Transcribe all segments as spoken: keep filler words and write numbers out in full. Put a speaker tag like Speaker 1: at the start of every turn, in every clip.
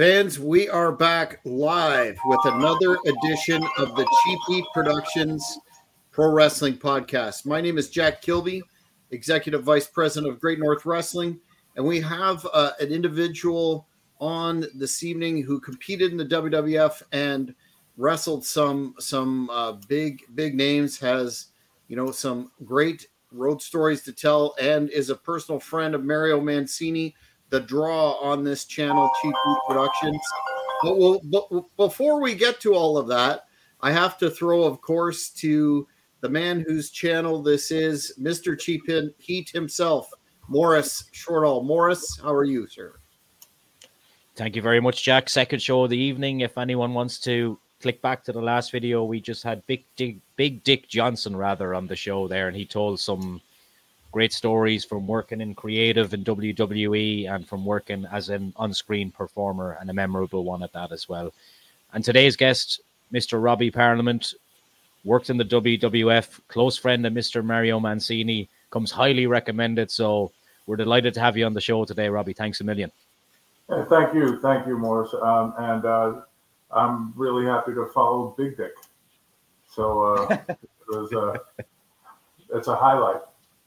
Speaker 1: Fans, we are back live with another edition of the Cheap Heat Productions Pro Wrestling Podcast. My name is Jack Kilby, Executive Vice President of Great North Wrestling, and we have uh, an individual on this evening who competed in the W W F and wrestled some some uh, big big names, has you know some great road stories to tell, and is a personal friend of Mario Mancini, the draw on this channel, Cheap Heat Productions. But, we'll, but before we get to all of that, I have to throw, of course, to the man whose channel this is, Mister Cheap Heat himself, Morris Shortall. Morris, how are you, sir?
Speaker 2: Thank you very much, Jack. Second show of the evening. If anyone wants to click back to the last video, we just had Big Dick, Big Dick Johnson, rather, on the show there, and he told some great stories from working in creative in W W E and from working as an on-screen performer, and a memorable one at that as well. And today's guest, Mister Robbie Parliament, worked in the W W F, close friend of Mister Mario Mancini, comes highly recommended. So we're delighted to have you on the show today, Robbie. Thanks a million.
Speaker 3: Yeah, thank you. Thank you, Morris. Um, and uh, I'm really happy to follow Big Dick. So uh, it was, uh, it's a highlight.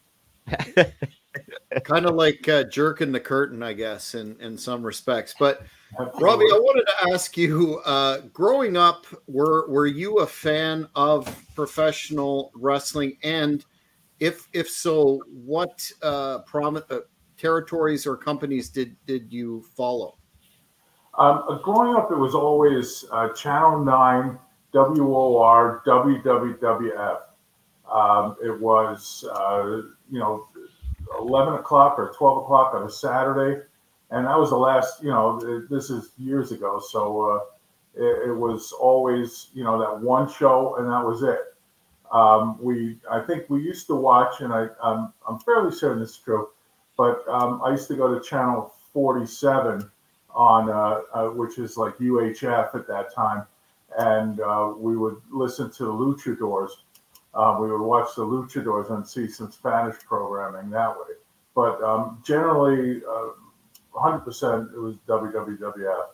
Speaker 1: Kind of like uh, jerking the curtain, I guess, in, in some respects. But Robbie, I wanted to ask you, uh, growing up, were were you a fan of professional wrestling? And if if so, what uh, prom- uh, territories or companies did, did you follow?
Speaker 3: Um, growing up, it was always uh, Channel nine, W O R, W W W F. Um, it was, uh, you know, eleven o'clock or twelve o'clock on a Saturday. And that was the last, you know, it, this is years ago. So uh, it, it was always, you know, that one show, and that was it. Um, we, I think we used to watch, and I, um, I'm fairly certain it's true, but um, I used to go to Channel forty-seven on, uh, uh, which is like U H F at that time. And uh, we would listen to the Luchadors. Uh, we would watch the Luchadors and see some Spanish programming that way. But um, generally, uh, one hundred percent it was W W W F.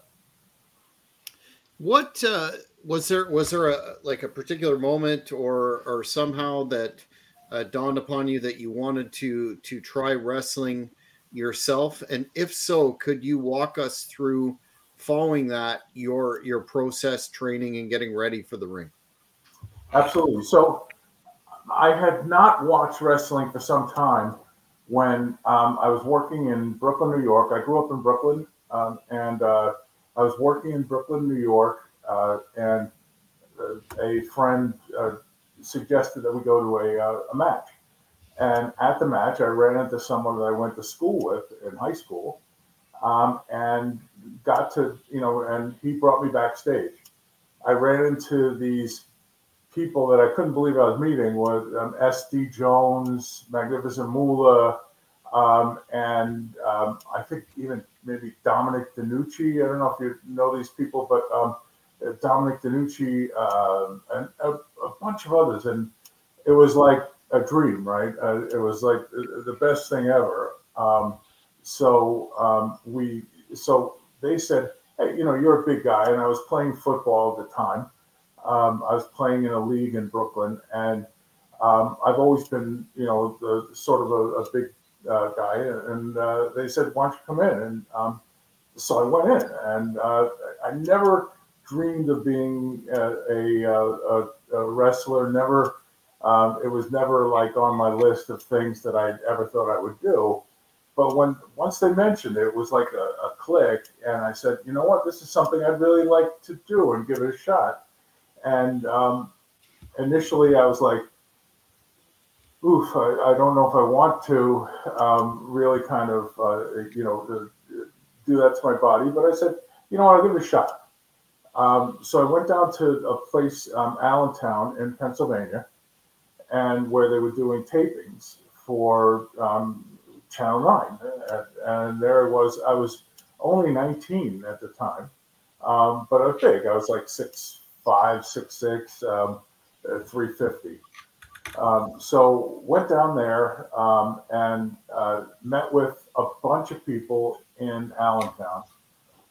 Speaker 1: What uh, was there? Was there a like a particular moment, or or somehow that uh, dawned upon you that you wanted to to try wrestling yourself? And if so, could you walk us through following that your your process, training, and getting ready for the ring?
Speaker 3: Absolutely. So I had not watched wrestling for some time when um, I was working in Brooklyn, New York. I grew up in Brooklyn, um, and uh, I was working in Brooklyn, New York, uh, and uh, a friend uh, suggested that we go to a, uh, a match. And at the match, I ran into someone that I went to school with in high school, um, and got to, you know, and he brought me backstage. I ran into these people that I couldn't believe I was meeting, with um, S D Jones, Magnificent Moolah, um, and um, I think even maybe Dominic DeNucci. I don't know if you know these people, but um, Dominic DeNucci, uh, and a, a bunch of others. And it was like a dream, right? Uh, it was like the best thing ever. Um, so um, we, so they said, hey, you know, you're a big guy. And I was playing football at the time. Um, I was playing in a league in Brooklyn, and um, I've always been, you know, the sort of a, a big uh, guy. And uh, they said, "Why don't you come in?" And um, so I went in, and uh, I never dreamed of being a, a, a, a wrestler. Never, um, it was never like on my list of things that I ever thought I would do. But when once they mentioned it, it was like a, a click, and I said, "You know what? This is something I'd really like to do and give it a shot." And um, initially I was like, oof, I, I don't know if I want to um, really kind of, uh, you know, uh, do that to my body. But I said, you know what, I'll give it a shot. Um, so I went down to a place, um, Allentown in Pennsylvania, and where they were doing tapings for um, Channel nine. And, and there it was, I was only nineteen at the time, um, but I was big. I was like six five, six, six, um, uh, three fifty. Um, so went down there um, and uh, met with a bunch of people in Allentown.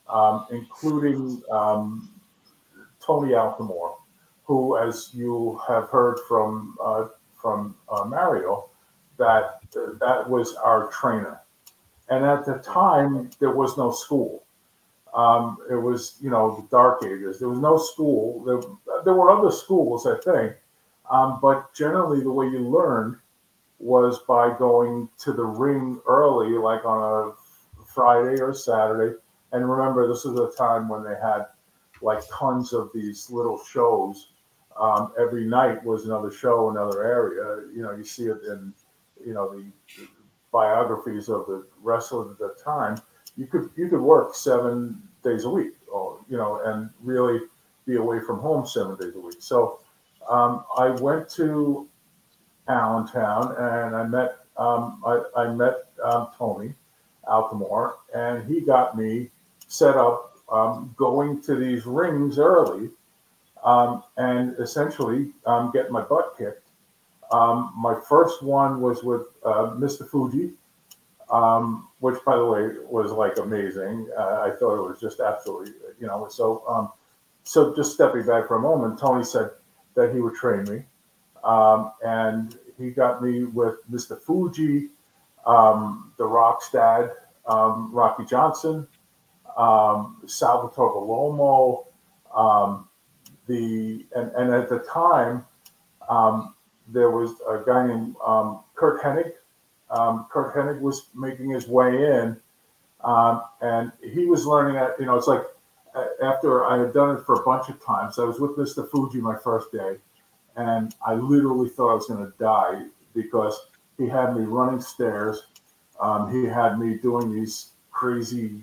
Speaker 3: um, including um, Tony Altomore, who, as you have heard from uh, from uh, Mario, that uh, that was our trainer. And at the time, there was no school. Um, it was, you know, the dark ages. There was no school. There, there were other schools, I think, um, but generally the way you learned was by going to the ring early, like on a Friday or Saturday. And remember, this is a time when they had like tons of these little shows. Um, every night was another show, another area. You know, you see it in, you know, the, the biographies of the wrestlers at that time. You could you could work seven days a week, or you know, and really be away from home seven days a week. So um, I went to Allentown and I met um, I, I met um, Tony Altomore, and he got me set up um, going to these rings early um, and essentially um, getting my butt kicked. Um, my first one was with uh, Mister Fuji, um, which, by the way, was like amazing. Uh, I thought it was just absolutely, you know. So, um, so just stepping back for a moment, Tony said that he would train me, um, and he got me with Mister Fuji, um, the Rock's dad, um, Rocky Johnson, um, Salvatore Bellomo, um, the and, and at the time. Um, there was a guy named um, Kurt Hennig. Um, Kurt Hennig was making his way in, um, and he was learning at, you know, it's like uh, after I had done it for a bunch of times, I was with Mister Fuji my first day, and I literally thought I was going to die because he had me running stairs. Um, he had me doing these crazy,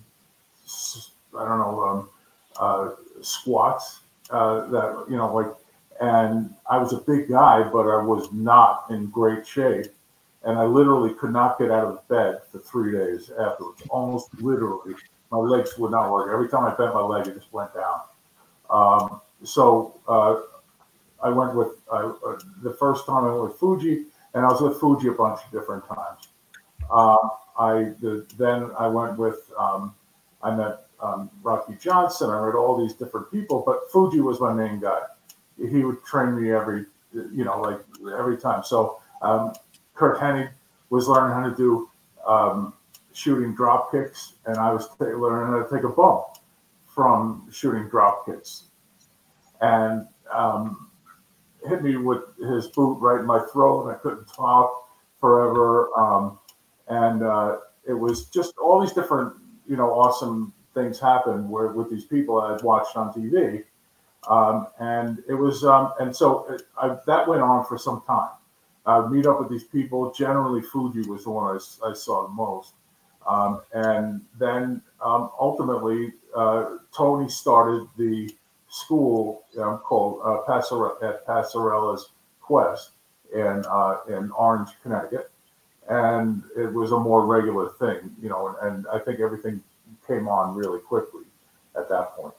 Speaker 3: I don't know, um, uh, squats uh, that, you know, like, and I was a big guy, but I was not in great shape. And I literally could not get out of bed for three days afterwards. Almost literally, my legs would not work. Every time I bent my leg, it just went down. Um, so uh, I went with, uh, uh, the first time I went with Fuji, and I was with Fuji a bunch of different times. Um, I the, Then I went with, um, I met um, Rocky Johnson. I met all these different people, but Fuji was my main guy. He would train me every, you know, like every time. So um, Kurt Hennig was learning how to do um, shooting drop kicks, and I was t- learning how to take a bump from shooting drop kicks. And um, hit me with his boot right in my throat, and I couldn't talk forever. Um, and uh, it was just all these different, you know, awesome things happened where with these people I'd watched on T V. Um, and it was, um, and so it, I, that went on for some time. I would meet up with these people. Generally, Fuji was the one I, I saw the most. Um, and then um, ultimately, uh, Tony started the school um, called uh, Passare- at Passarella's Quest in uh, in Orange, Connecticut, and it was a more regular thing, you know. And, and I think everything came on really quickly at that point.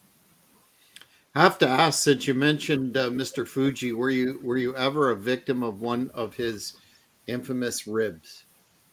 Speaker 1: I have to ask, since you mentioned uh, Mister Fuji, were you were you ever a victim of one of his infamous ribs?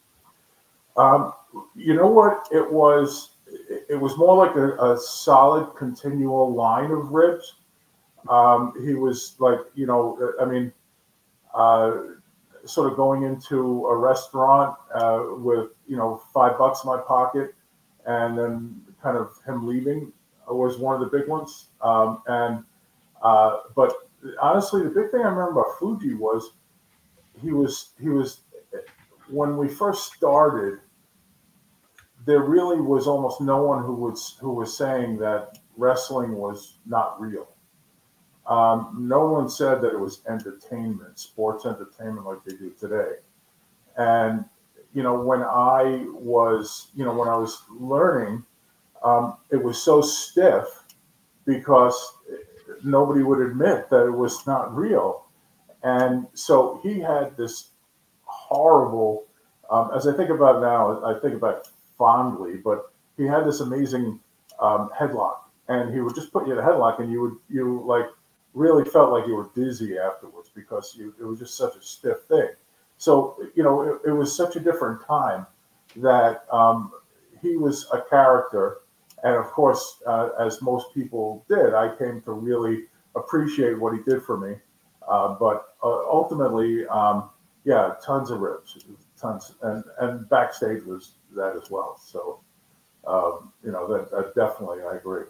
Speaker 3: Um, you know what? It was it was more like a, a solid, continual line of ribs. Um, he was like, you know, I mean, uh, sort of going into a restaurant uh, with, you know, five bucks in my pocket, and then kind of him leaving was one of the big ones. Um, and uh, but honestly, the big thing I remember about Fuji was he was he was when we first started, there really was almost no one who was who was saying that wrestling was not real. Um, no one said that it was entertainment, sports entertainment like they do today. And you know, when I was, you know, when I was learning, um, it was so stiff because nobody would admit that it was not real. And so he had this horrible, um, as I think about it now, I think about it fondly, but he had this amazing um, headlock, and he would just put you in a headlock, and you would, you like really felt like you were dizzy afterwards because you, it was just such a stiff thing. So, you know, it, it was such a different time that um, he was a character, and of course, uh, as most people did, I came to really appreciate what he did for me. Uh, but uh, ultimately, um, yeah, tons of ribs, tons, and and backstage was that as well. So, um, you know, that, that definitely, I agree.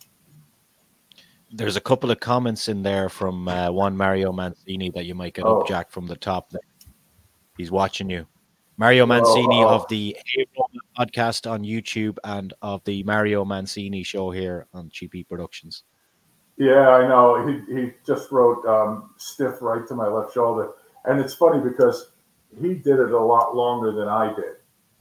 Speaker 2: There's a couple of comments in there from uh, one Mario Mancini that you might get
Speaker 3: Oh.
Speaker 2: up, Jack, from the top. He's watching you. Mario
Speaker 3: Well,
Speaker 2: Mancini
Speaker 3: uh,
Speaker 2: of the A Roma podcast on YouTube and of the Mario Mancini show here on Cheapy Productions.
Speaker 3: Yeah, I know. He he just wrote um, stiff right to my left shoulder. And it's funny because he did it a lot longer than I did.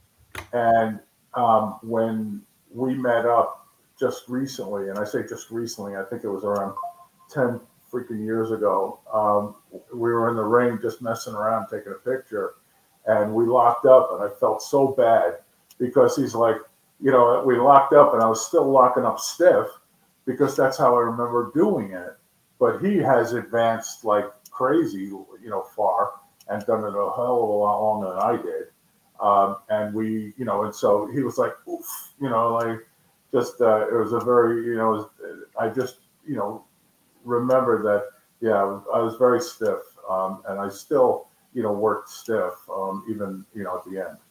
Speaker 3: And um, when we met up just recently, and I say just recently, I think it was around ten freaking years ago, um, we were in the ring just messing around, taking a picture, and we locked up, and I felt so bad because he's like, you know, we locked up, and I was still locking up stiff because that's how I remember doing it. But he has advanced like crazy, you know, far and done it a hell of a lot longer than I did. Um, and we, you know, and so he was like, oof, you know, like just, uh, it was a very, you know, I just, you know, remember that, yeah, I was, I was very stiff. Um, and I still, you know, worked stiff, um, even, you know, at the end.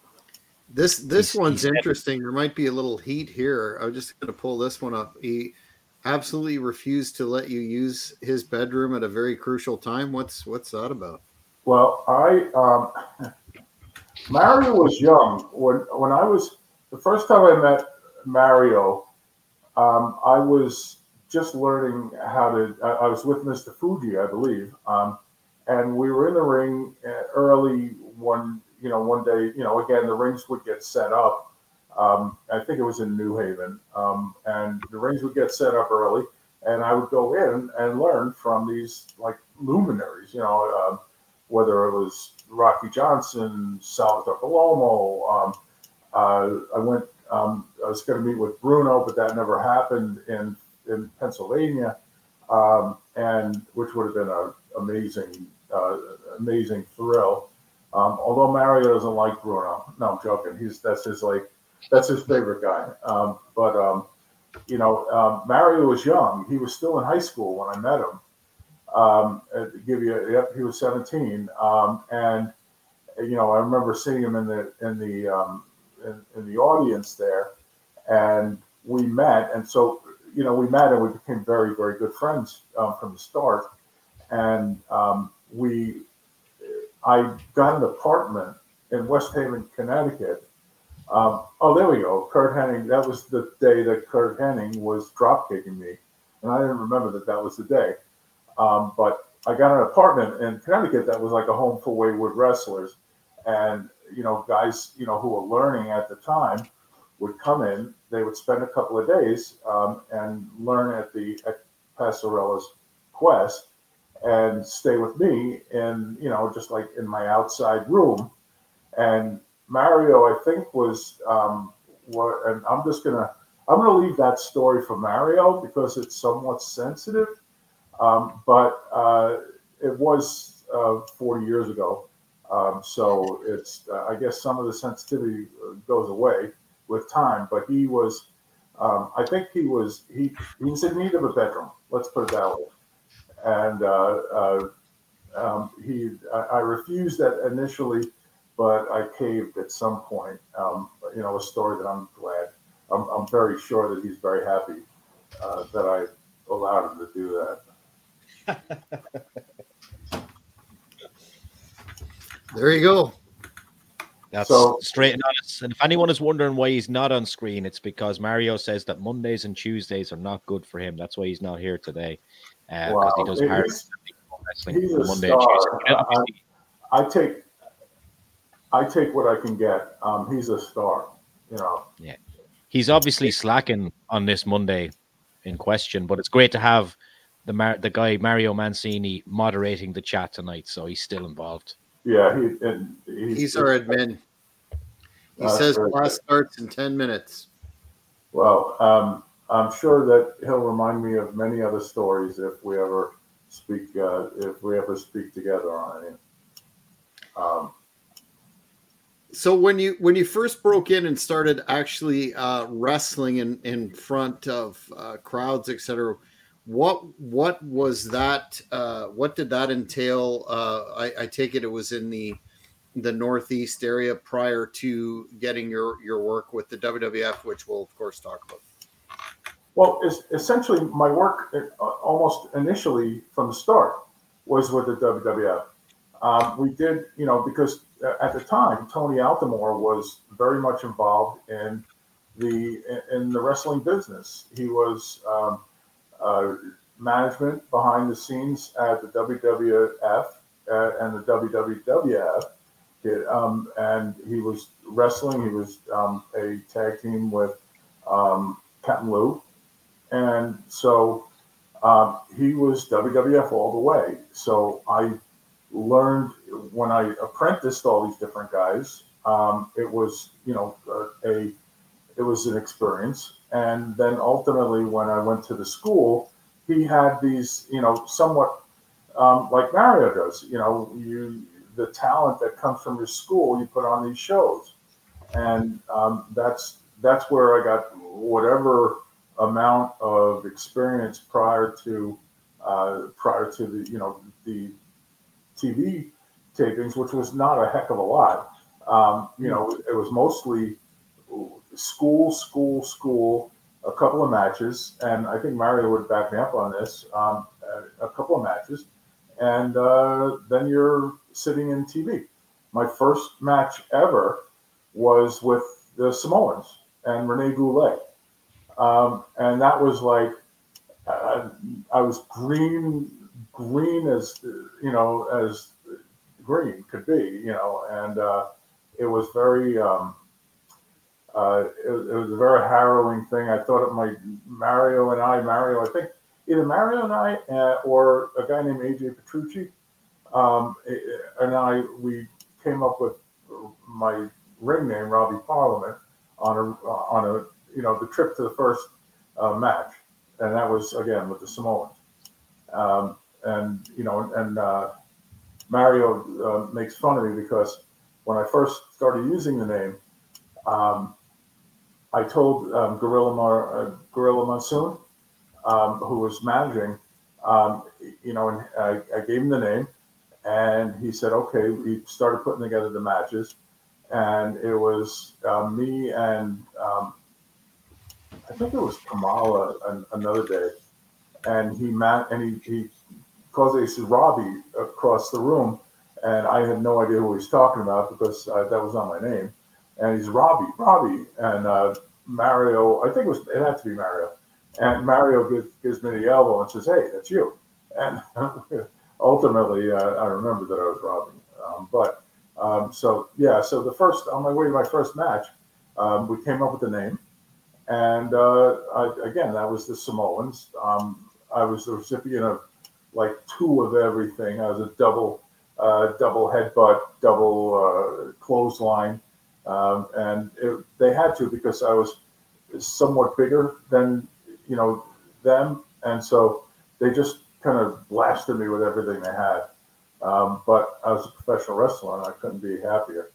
Speaker 1: This this
Speaker 2: He's-
Speaker 1: one's
Speaker 2: he's-
Speaker 1: interesting. There might be a little heat here. I'm just going to pull this one up. He absolutely refused to let you use his bedroom at a very crucial time. What's what's that about?
Speaker 3: Well, I, um, Mario was young when when I was the first time I met Mario. Um, I was just learning how to. I, I was with Mister Fuji, I believe, um, and we were in the ring early one. You know, one day. You know, again, the rings would get set up. Um, I think it was in New Haven, um, and the rings would get set up early, and I would go in and learn from these like luminaries. You know, uh, whether it was Rocky Johnson, Salvatore Palomo. Um, uh, I went. Um, I was going to meet with Bruno, but that never happened in in Pennsylvania, um, and which would have been an amazing, uh, amazing thrill. Um, although Mario doesn't like Bruno. No, I'm joking. He's that's his like that's his favorite guy. Um, but um, you know, um, Mario was young. He was still in high school when I met him. Um, to give you, yep, he was seventeen, um, and you know, I remember seeing him in the in the um, in, in the audience there, and we met, and so you know, we met and we became very very good friends um, from the start, and um, we, I got an apartment in West Haven, Connecticut. Um, oh, there we go, Kurt Hennig. That was the day that Kurt Hennig was drop kicking me, and I didn't remember that that was the day. Um, but I got an apartment in Connecticut that was like a home for wayward wrestlers. And, you know, guys, you know, who were learning at the time would come in, they would spend a couple of days um, and learn at the at Passarella's Quest and stay with me in, you know, just like in my outside room. And Mario, I think, was um, what, and I'm just going to, I'm going to leave that story for Mario because it's somewhat sensitive. Um, but uh, it was uh, forty years ago. Um, so it's, uh, I guess some of the sensitivity goes away with time, but he was, um, I think he was, he, he was in need of a bedroom. Let's put it that way. And uh, uh, um, he, I, I refused that initially, but I caved at some point. Um, you know, a story that I'm glad, I'm, I'm very sure that he's very happy uh, that I allowed him to do that.
Speaker 1: There you go.
Speaker 2: That's
Speaker 3: So-
Speaker 2: straight and honest. And if anyone is wondering why he's not on screen, it's because Mario says that Mondays and Tuesdays are not good for him. That's why he's not here today. Because
Speaker 3: Wow.
Speaker 2: he does
Speaker 3: He's-
Speaker 2: hard
Speaker 3: he's
Speaker 2: wrestling
Speaker 3: a
Speaker 2: on Monday and
Speaker 3: star.
Speaker 2: Tuesday.
Speaker 3: I-
Speaker 2: Obviously,
Speaker 3: I take, I take what I can get. Um, he's a star, you know.
Speaker 2: he's obviously slacking on this Monday in question, but it's great to have the Mar- the guy Mario Mancini moderating the chat tonight, so he's still involved.
Speaker 3: Yeah, he and he's,
Speaker 1: He's our admin. He
Speaker 3: Uh,
Speaker 1: says
Speaker 3: very
Speaker 1: class
Speaker 3: good.
Speaker 1: starts in ten minutes.
Speaker 3: Well, um, I'm sure that he'll remind me of many other stories if we ever speak, uh, if we ever speak together on any. Um,
Speaker 1: So when you when you first broke in and started actually uh, wrestling in, in front of uh, crowds, et cetera, what what was that? Uh, what did that entail? Uh, I, I take it it was in the the Northeast area prior to getting your your work with the W W F, which we'll of course talk about.
Speaker 3: Well, es- essentially, my work uh, almost initially from the start was with the W W F. Um, we did, you know, because uh, at the time Tony Altamore was very much involved in the in the wrestling business. He was um, uh, management behind the scenes at the W W F uh, and the W W F. Um, and he was wrestling. He was um, a tag team with um, Captain Lou, and so um, he was W W F all the way. So I learned when I apprenticed all these different guys. Um, it was, you know, a, a it was an experience. And then ultimately, when I went to the school, he had these, you know, somewhat um, like Mario does. You know, you the talent that comes from your school, you put on these shows, and um, that's that's where I got whatever amount of experience prior to uh, prior to the you know the T V tapings, which was not a heck of a lot. Um, you know, it was mostly school, school, school, a couple of matches, and I think Mario would back me up on this. Um, a, a couple of matches, and uh, then you're sitting in T V. My first match ever was with the Samoans and Rene Goulet, um, and that was like uh, I was green, green as you know as green could be, you know, and uh, it was very. Um, Uh, it, it was a very harrowing thing. I thought it might Mario and I, Mario, I think either Mario and I uh, or a guy named A J Petrucci um, and I, we came up with my ring name, Robbie Parliament, on a on a you know the trip to the first uh, match, and that was again with the Samoans. Um, and you know, and uh, Mario uh, makes fun of me because when I first started using the name. Um, I told um, Gorilla, Mar, uh, Gorilla Monsoon, um, who was managing, um, you know, and I, I gave him the name, and he said, okay. We started putting together the matches, and it was uh, me and um, I think it was Kamala an, another day, and he man and he he calls. He said Robbie across the room, and I had no idea who he was talking about because uh, that was not my name. And he's Robbie, Robbie, and uh, Mario. I think it was it had to be Mario. And Mario gives, gives me the elbow and says, "Hey, that's you." And ultimately, uh, I remember that I was Robbie. Um, but um, so yeah, so the first on my way to my first match, um, we came up with the name, and uh, I, again, that was the Samoans. Um, I was the recipient of like two of everything. I was a double, uh, double headbutt, double uh, clothesline, um, and it, they had to because I was somewhat bigger than you know them, and so they just kind of blasted me with everything they had. Um, but I was a professional wrestler, and I couldn't be happier.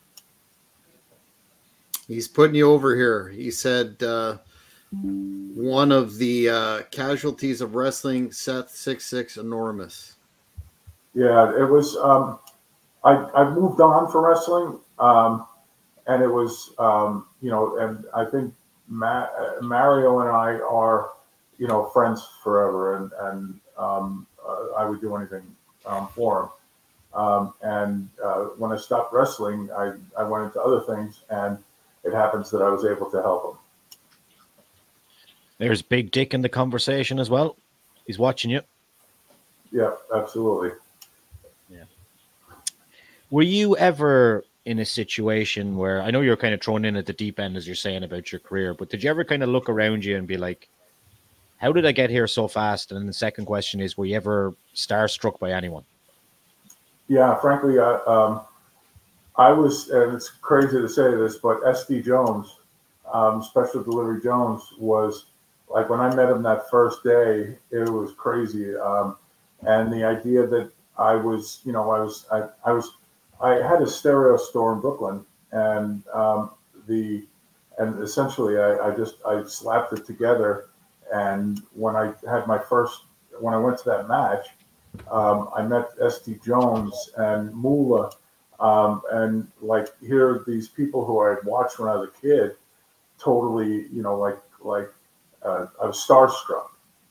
Speaker 1: He's putting you over here. He said uh, one of the uh, casualties of wrestling, Seth six six enormous.
Speaker 3: Yeah, it was. Um, I I moved on for wrestling, um, and it was um, you know, and I think Ma- Mario and I are you know friends forever, and and um, uh, I would do anything um, for him. Um, and uh, when I stopped wrestling, I I went into other things, and it happens that I was able to help him.
Speaker 2: There's Big Dick in the conversation as well. He's watching you.
Speaker 3: Yeah, absolutely.
Speaker 2: Yeah. Were you ever in a situation where I know you're kind of thrown in at the deep end, as you're saying about your career, but did you ever kind of look around you and be like, how did I get here so fast? And then the second question is, were you ever starstruck by anyone?
Speaker 3: Yeah, frankly, I, um, I was, and it's crazy to say this, but S D Jones, um, Special Delivery Jones, was like when I met him that first day, it was crazy. Um, and the idea that I was, you know, I was, I, I was, I had a stereo store in Brooklyn, and um, the and essentially I, I just I slapped it together. And when I had my first, when I went to that match, um, I met S D Jones and Moolah, um, and like here these people who I had watched when I was a kid, totally, you know, like like uh, I was starstruck.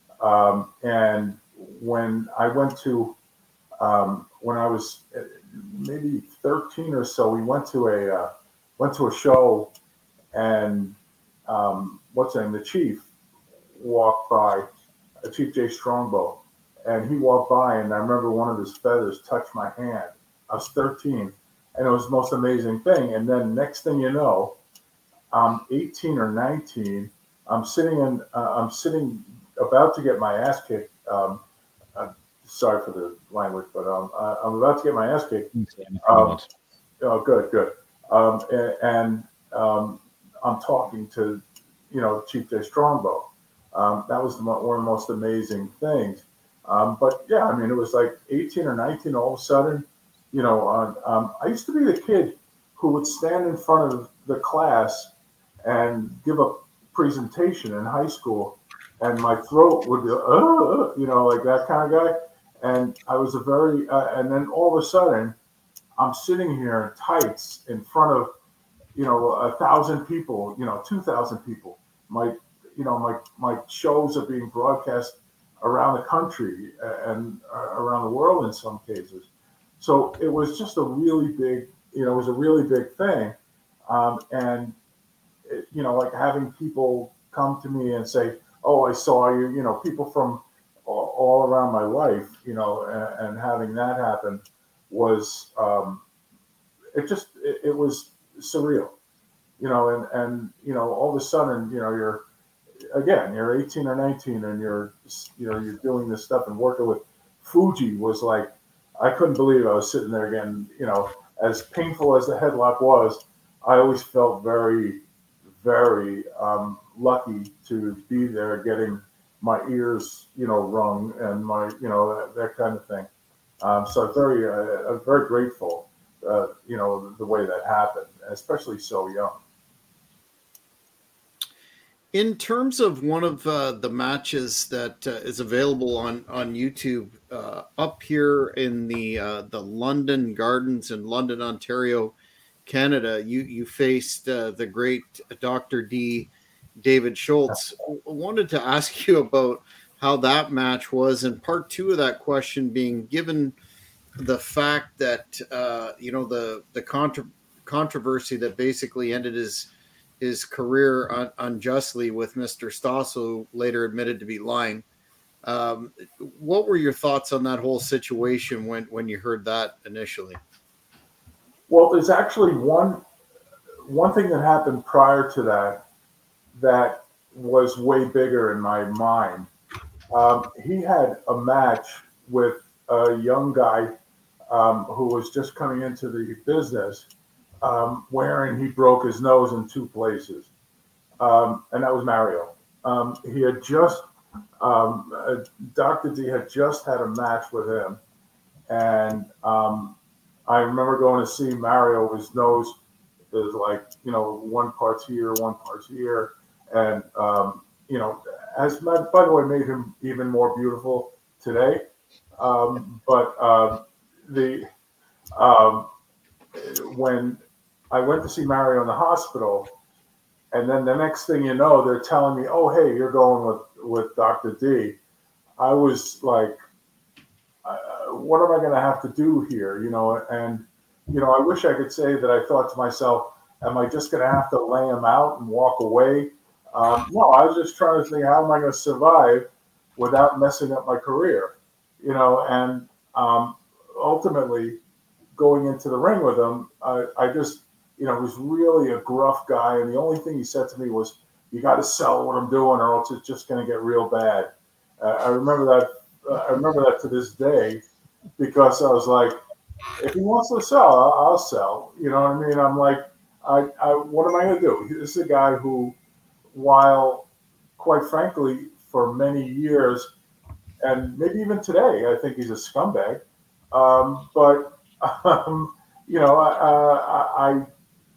Speaker 3: Um, and when I went to um, when I was maybe thirteen or so, we went to a uh, went to a show, and um, what's his name, the Chief, walked by, uh, Chief Jay Strongbow, and he walked by, and I remember one of his feathers touched my hand. I was thirteen, and it was the most amazing thing. And then next thing you know, I'm eighteen or nineteen. I'm sitting in, uh, I'm sitting about to get my ass kicked. Um, uh, sorry for the language, but um, I, I'm about to get my ass kicked. Um, oh, good, good. Um, and and um, I'm talking to, you know, Chief Jay Strongbow. Um, that was the, one of the most amazing things. Um, but yeah, I mean, it was like eighteen or nineteen. All of a sudden, you know, uh, um, I used to be the kid who would stand in front of the class and give a presentation in high school, and my throat would be, uh, you know, like that kind of guy. And I was a very, uh, and then all of a sudden, I'm sitting here in tights in front of, you know, a thousand people, you know, two thousand people. My, you know, my my shows are being broadcast around the country and around the world in some cases. So it was just a really big, you know, it was a really big thing. Um, and, it, you know, like having people come to me and say, oh, I saw you, you know, people from all, all around my life, you know, and, and having that happen was, um, it just, it, it was surreal, you know, and, and, you know, all of a sudden, you know, you're, again, you're eighteen or nineteen and you're, you know, you're doing this stuff and working with Fuji was like, I couldn't believe I was sitting there again, you know, as painful as the headlock was, I always felt very, very um, lucky to be there getting my ears, you know, rung and my, you know, that, that kind of thing. Um, so I'm very, uh, I'm very grateful, uh, you know, the, the way that happened, especially so young.
Speaker 1: In terms of one of uh, the matches that uh, is available on on YouTube, uh, up here in the uh, the London Gardens in London, Ontario, Canada, you you faced uh, the great Doctor D, David Schultz. I wanted to ask you about how that match was, and part two of that question being, given the fact that uh, you know the the contra- controversy that basically ended his his career un- unjustly with Mister Stossel, who later admitted to be lying. Um, what were your thoughts on that whole situation when, when you heard that initially?
Speaker 3: Well, there's actually one one thing that happened prior to that that was way bigger in my mind. Um, he had a match with a young guy um, who was just coming into the business, um, wherein he broke his nose in two places. Um, and that was Mario. Um, he had just, um, uh, Doctor D had just had a match with him. And um, I remember going to see Mario. His nose is like, you know, one part's here, one part's here. And, um, you know, as my, by the way, made him even more beautiful today. Um, but um, the um, when I went to see Mario in the hospital, and then the next thing you know, they're telling me, "Oh, hey, you're going with with Doctor D." I was like, uh, "What am I going to have to do here?" You know, and you know, I wish I could say that I thought to myself, "Am I just going to have to lay him out and walk away?" Um, no, I was just trying to think, how am I going to survive without messing up my career? You know, and um, ultimately going into the ring with him, I, I just, you know, was really a gruff guy. And the only thing he said to me was, you got to sell what I'm doing or else it's just going to get real bad. Uh, I remember that. Uh, I remember that to this day because I was like, if he wants to sell, I'll, I'll sell. You know what I mean? I'm like, I, I what am I going to do? This is a guy who, while quite frankly, for many years, and maybe even today, I think he's a scumbag. Um, but um, you know, uh, I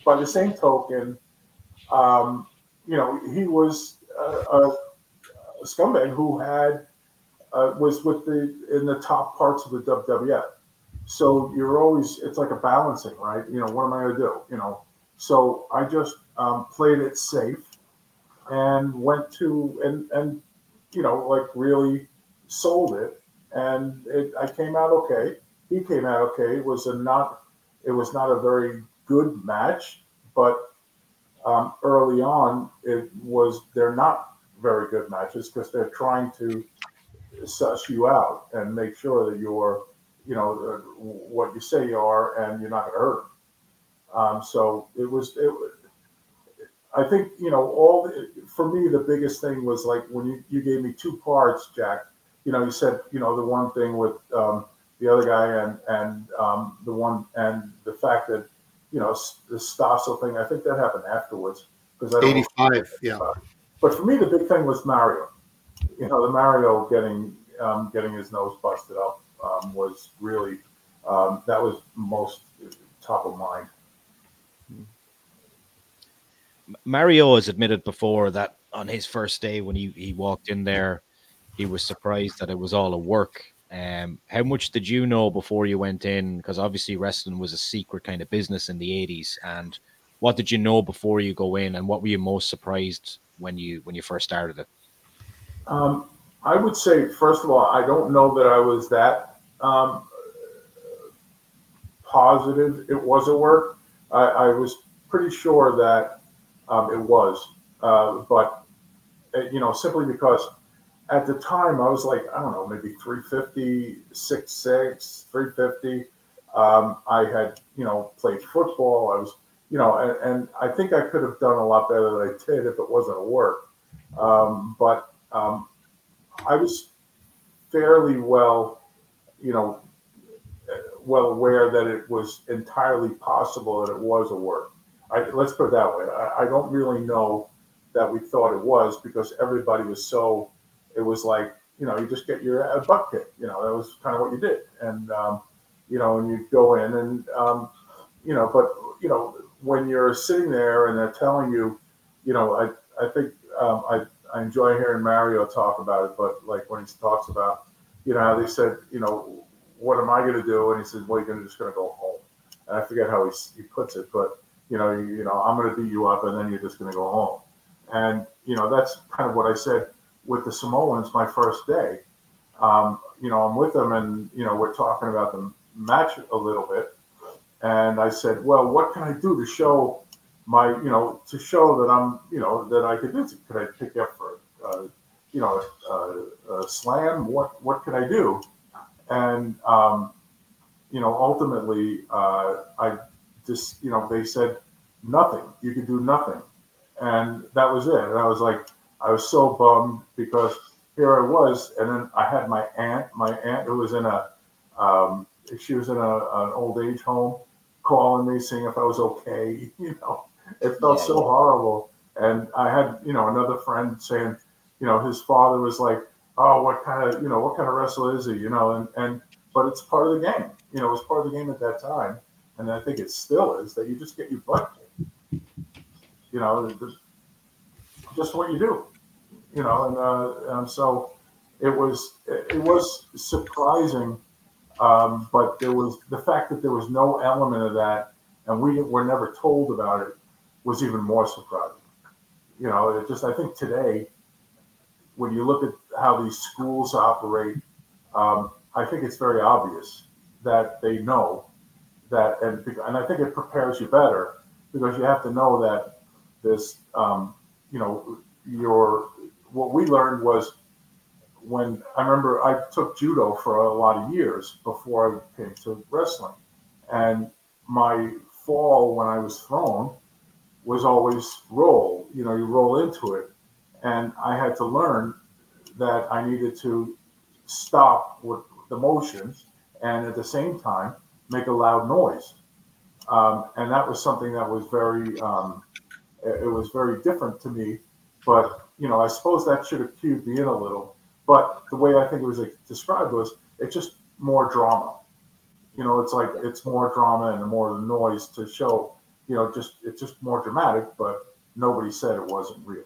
Speaker 3: by the same token, um, you know, he was a, a, a scumbag who had uh, was with the in the top parts of the W W F. So you're always, it's like a balancing, right? You know, what am I going to do? You know, so I just um, played it safe and went to, and, and, you know, like really sold it. And it, I came out okay. He came out okay. It was a not, it was not a very good match, but um, early on it was, they're not very good matches because they're trying to suss you out and make sure that you're, you know, uh, what you say you are, and you're not going to hurt them. Um, so it was, it, I think, you know, all the, for me, the biggest thing was like when you, you gave me two parts, Jack, you know, you said, you know, the one thing with um, the other guy and, and um, the one, and the fact that, you know, the Stossel thing, I think that happened afterwards. Because I don't
Speaker 1: eighty-five, yeah.
Speaker 3: But for me, the big thing was Mario. You know, the Mario getting, um, getting his nose busted up. Um, was really um, that was most top of mind.
Speaker 2: Mario has admitted before that on his first day when he, he walked in there, he was surprised that it was all a work. Um, how much did you know before you went in? Because obviously wrestling was a secret kind of business in the eighties. And what did you know before you go in? And what were you most surprised when you when you first started it?
Speaker 3: Um, I would say, first of all, I don't know that I was that um, positive it was a work. I, I was pretty sure that um, it was, uh, but uh, you know, simply because at the time I was like, I don't know, maybe three fifty, six six, three fifty. Um, I had, you know, played football. I was, you know, and, and I think I could have done a lot better than I did if it wasn't a work. Um, but um, I was fairly well, you know, well aware that it was entirely possible that it was a work. I, let's put it that way. I, I don't really know that we thought it was because everybody was so, it was like, you know, you just get your butt kicked. You know, that was kind of what you did. And, um, you know, and you go in and, um, you know, but, you know, when you're sitting there and they're telling you, you know, I, I think um, I, I enjoy hearing Mario talk about it, but like when he talks about, you know, how they said, you know, what am I going to do? And he says, well, you're just going to go home. And I forget how he, he puts it, but, you know, you, you know, I'm going to beat you up and then you're just going to go home. And, you know, that's kind of what I said with the Samoans my first day. Um, you know, I'm with them and, you know, we're talking about the match a little bit. And I said, well, what can I do to show my, you know, to show that I'm, you know, that I could do it? Could I pick you up for, uh, you know, a, a slam? What, what could I do? And, um, you know, ultimately, uh, I just, you know, they said nothing. You could do nothing. And that was it. And I was like, I was so bummed because here I was. And then I had my aunt, my aunt who was in a, um, she was in a, an old age home calling me, seeing if I was okay. You know, it felt yeah, so yeah. horrible. And I had, you know, another friend saying, you know, his father was like, oh, what kind of, you know, what kind of wrestler is he? You know, and, and, but it's part of the game. You know, it was part of the game at that time. And I think it still is that you just get your butt kicked. You know, just what you do, you know, and, uh, and so it was, it was surprising. Um, but there was the fact that there was no element of that and we were never told about it was even more surprising. You know, it just, I think today, when you look at how these schools operate, um, I think it's very obvious that they know that, and, and I think it prepares you better because you have to know that this, um, you know, your, what we learned was when, I remember I took judo for a lot of years before I came to wrestling. And my fall when I was thrown was always roll, you know, you roll into it. And I had to learn that I needed to stop with the motions and at the same time make a loud noise. Um, and that was something that was very, um, it was very different to me. But, you know, I suppose that should have cued me in a little. But the way I think it was like, described was it's just more drama. You know, it's like it's more drama and more noise to show you know, just it's just more dramatic, but nobody said it wasn't real.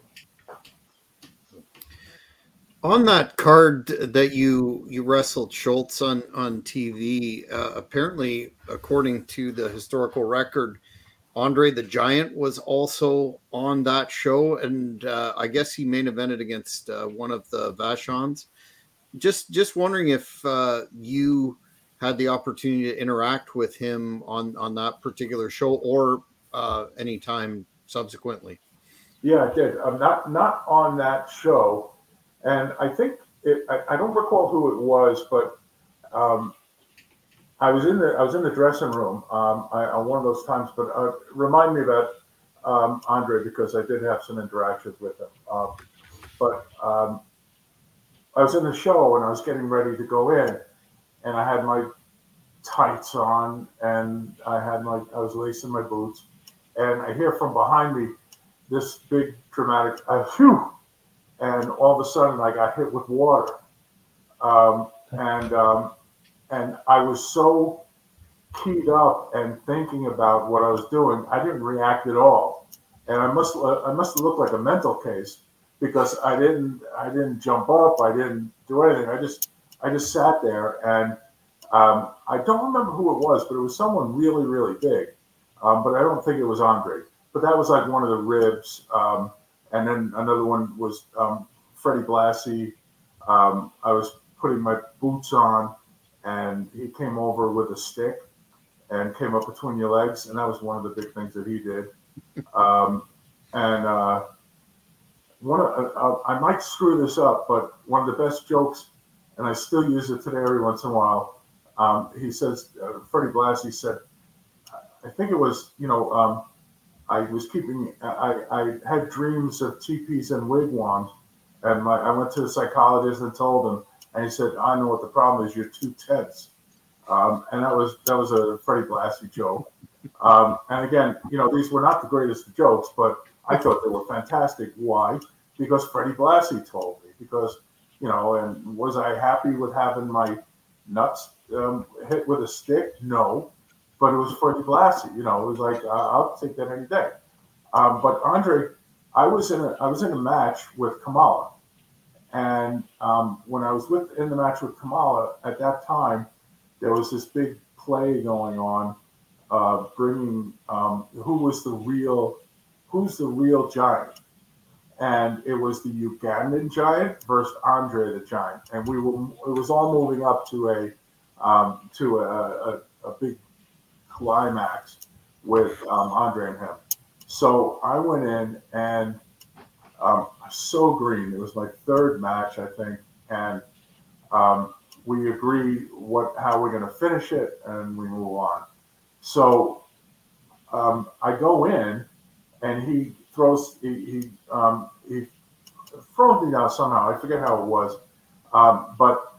Speaker 1: On that card that you you wrestled Schultz on on T V, uh, apparently, according to the historical record, Andre the Giant was also on that show, and uh, I guess he main evented against uh, one of the Vachons. Just just wondering if uh, you had the opportunity to interact with him on on that particular show, or uh, any time subsequently.
Speaker 3: Yeah, I did. I'm not not on that show, and I think it, I, I don't recall who it was, but um, I was in the I was in the dressing room um, I, on one of those times. But uh, remind me about um, Andre, because I did have some interactions with him. Um, but um, I was in the show and I was getting ready to go in, and I had my tights on and I had my I was lacing my boots, and I hear from behind me this big dramatic uh, phew, and all of a sudden I got hit with water, um, and um, and I was so keyed up and thinking about what I was doing, I didn't react at all, and I must I must have looked like a mental case, because I didn't I didn't jump up, I didn't do anything. I just I just sat there, and um, I don't remember who it was, but it was someone really really big, um, but I don't think it was Andre. But that was like one of the ribs, um, and then another one was um, Freddie Blassie. Um, I was putting my boots on, and he came over with a stick and came up between your legs, and that was one of the big things that he did. Um, and uh, one of, uh, I might screw this up, but one of the best jokes, and I still use it today every once in a while. Um, he says, uh, Freddie Blassie said, I think it was, you know. Um, I was keeping, I, I had dreams of teepees and wigwams, and my, I went to the psychologist and told him, and he said, I know what the problem is, you're too tense. Um, and that was that was a Freddie Blassie joke. Um, and again, you know, these were not the greatest of jokes, but I thought they were fantastic. Why? Because Freddie Blassie told me. Because, you know, and was I happy with having my nuts um, hit with a stick? No. But it was Freddie Blassie, you know. It was like uh, I'll take that any day. Um, but Andre, I was in a I was in a match with Kamala, and um, when I was with in the match with Kamala at that time, there was this big play going on, uh, bringing um, who was the real who's the real giant, and it was the Ugandan giant versus Andre the Giant, and we were it was all moving up to a um, to a, a, a big climax with um, Andre and him. So I went in, and um, so green. It was my third match, I think, and um, we agree what how we're going to finish it, and we move on. So um, I go in, and he throws he he, um, he throws me down somehow. I forget how it was, um, but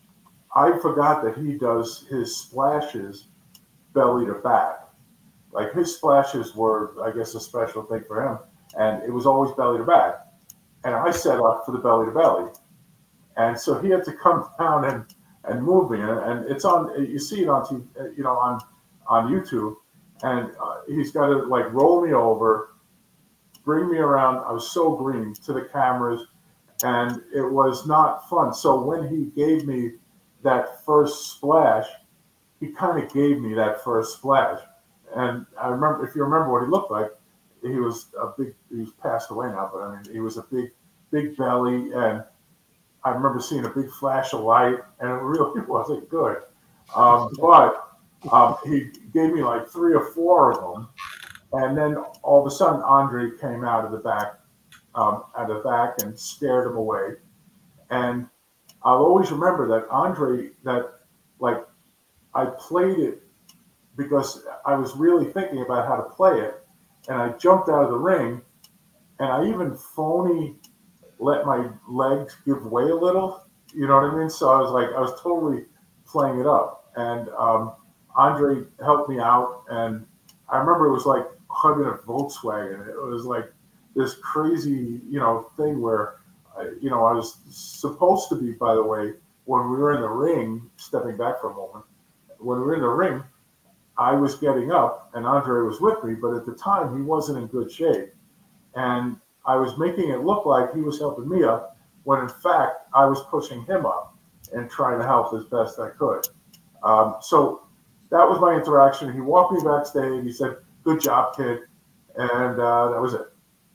Speaker 3: I forgot that he does his splashes belly to back. Like his splashes were, I guess, a special thing for him, and it was always belly to back. And I set up for the belly to belly, and so he had to come down and, and move me. And, and it's on, you see it on, T V, you know, on on YouTube, and uh, he's got to like roll me over, bring me around. I was so green to the cameras, and it was not fun. So when he gave me that first splash, he kind of gave me that first splash. And I remember, if you remember what he looked like, he was a big, he's passed away now, but I mean, he was a big, big belly. And I remember seeing a big flash of light, and it really wasn't good. Um, but um, he gave me like three or four of them. And then all of a sudden, Andre came out of the back, um, out of the back and scared him away. And I'll always remember that Andre, that like, I played it because I was really thinking about how to play it, and I jumped out of the ring, and I even phony let my legs give way a little, you know what I mean? So I was like, I was totally playing it up, and um, Andre helped me out, and I remember it was like hugging a Volkswagen. It was like this crazy, you know, thing where, I, you know, I was supposed to be, by the way, when we were in the ring, stepping back for a moment, when we were in the ring, I was getting up, and Andre was with me, but at the time he wasn't in good shape, and I was making it look like he was helping me up, when in fact I was pushing him up and trying to help as best I could. Um, so that was my interaction. He walked me backstage. He said, "Good job, kid," and uh, that was it.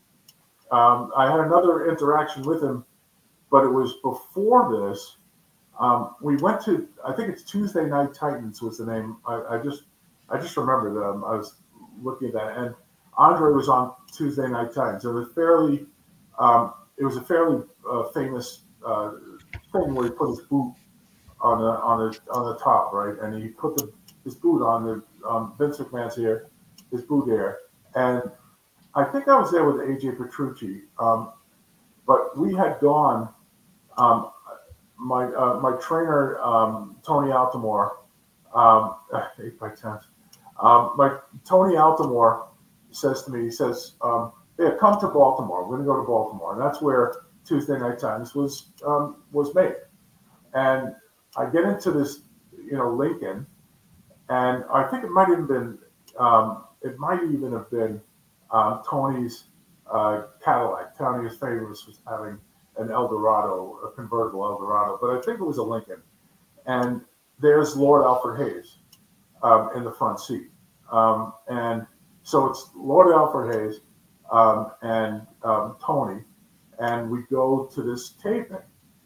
Speaker 3: Um, I had another interaction with him, but it was before this. Um, we went to, I think it's Tuesday Night Titans was the name. I, I just, I just remember them. I was looking at that, and Andre was on Tuesday Night Titans. It was fairly, um, it was a fairly uh, famous uh, thing where he put his boot on the on the on the top, right, and he put the, his boot on the um, Vince McMahon's ear, his boot ear, and I think I was there with A J Petrucci, um, but we had gone. Um, my uh, my trainer um, Tony Altamore, um, eight by ten. Um, my Tony Altamore says to me, he says, um, "Yeah, come to Baltimore. We're going to go to Baltimore," and that's where Tuesday Night Titans was um, was made. And I get into this, you know, Lincoln, and I think it might have been, um, it might even have been um, Tony's uh, Cadillac. Tony was famous was having an Eldorado, a convertible Eldorado, but I think it was a Lincoln. And there's Lord Alfred Hayes um, in the front seat. Um, and so it's Lord Alfred Hayes um, and um, Tony, and we go to this taping.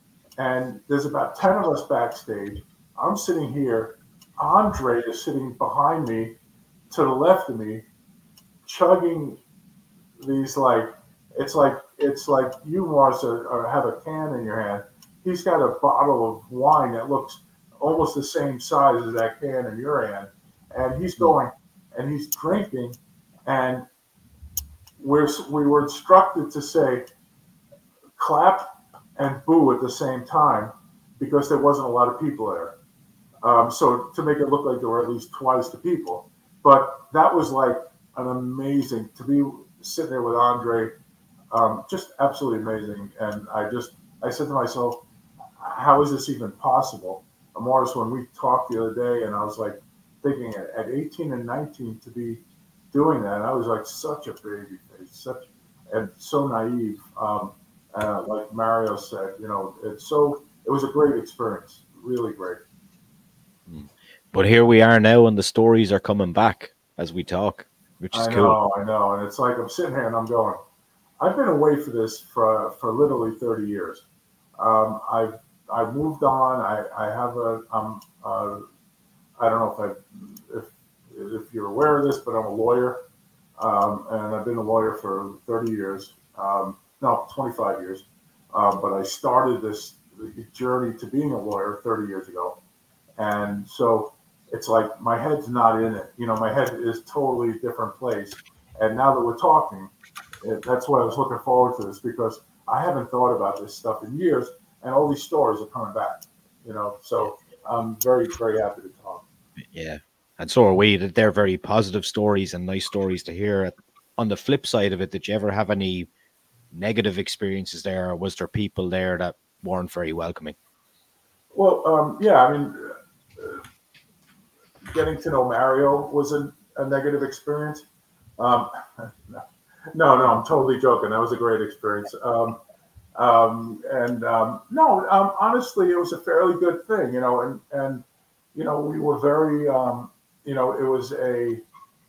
Speaker 3: And there's about ten of us backstage. I'm sitting here. Andre is sitting behind me, to the left of me, chugging these like, it's like it's like you, Mars, are, have a can in your hand. He's got a bottle of wine that looks almost the same size as that can in your hand, and he's going and he's drinking, and we're we were instructed to say clap and boo at the same time because there wasn't a lot of people there. Um, so to make it look like there were at least twice the people. But that was like an amazing, to be sitting there with Andre, um, just absolutely amazing. And I just, I said to myself, how is this even possible? Morris, when we talked the other day, and I was like thinking at, at eighteen and nineteen to be doing that, I was like such a baby face, such, and so naive. Um, uh, like Mario said, you know, it's so, it was a great experience, really great.
Speaker 2: But here we are now, and the stories are coming back as we talk, which is
Speaker 3: I
Speaker 2: cool.
Speaker 3: know, I know, and it's like I'm sitting here and I'm going, I've been away for this for for literally thirty years. Um, I've I've moved on. I, I have a I'm uh, I don't know if I if if you're aware of this, but I'm a lawyer, um, and I've been a lawyer for thirty years. Um, no, twenty-five years. Um, but I started this journey to being a lawyer thirty years ago, and so it's like my head's not in it. You know, my head is totally a different place. And now that we're talking, it, that's why I was looking forward to this, because I haven't thought about this stuff in years, and all these stories are coming back. You know, so I'm very, very happy to talk.
Speaker 2: Yeah, and so are we. That they're very positive stories and nice stories to hear. On the flip side of it, did you ever have any negative experiences there, or was there people there that weren't very welcoming?
Speaker 3: Well, um, yeah, I mean, uh, getting to know Mario was a, a negative experience. Um, no, no, I'm totally joking. That was a great experience. Um, um, and um, no, um, honestly, it was a fairly good thing, you know, and, and you know, we were very, um, you know, it was a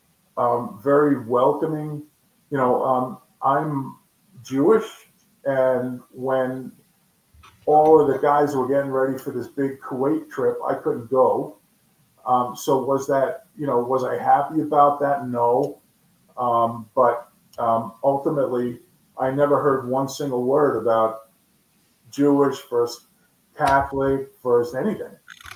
Speaker 3: um, very welcoming, you know, um, I'm Jewish, and when all of the guys were getting ready for this big Kuwait trip, I couldn't go. Um, so was that, you know, was I happy about that? No. Um, but um, ultimately, I never heard one single word about Jewish versus Catholic versus anything.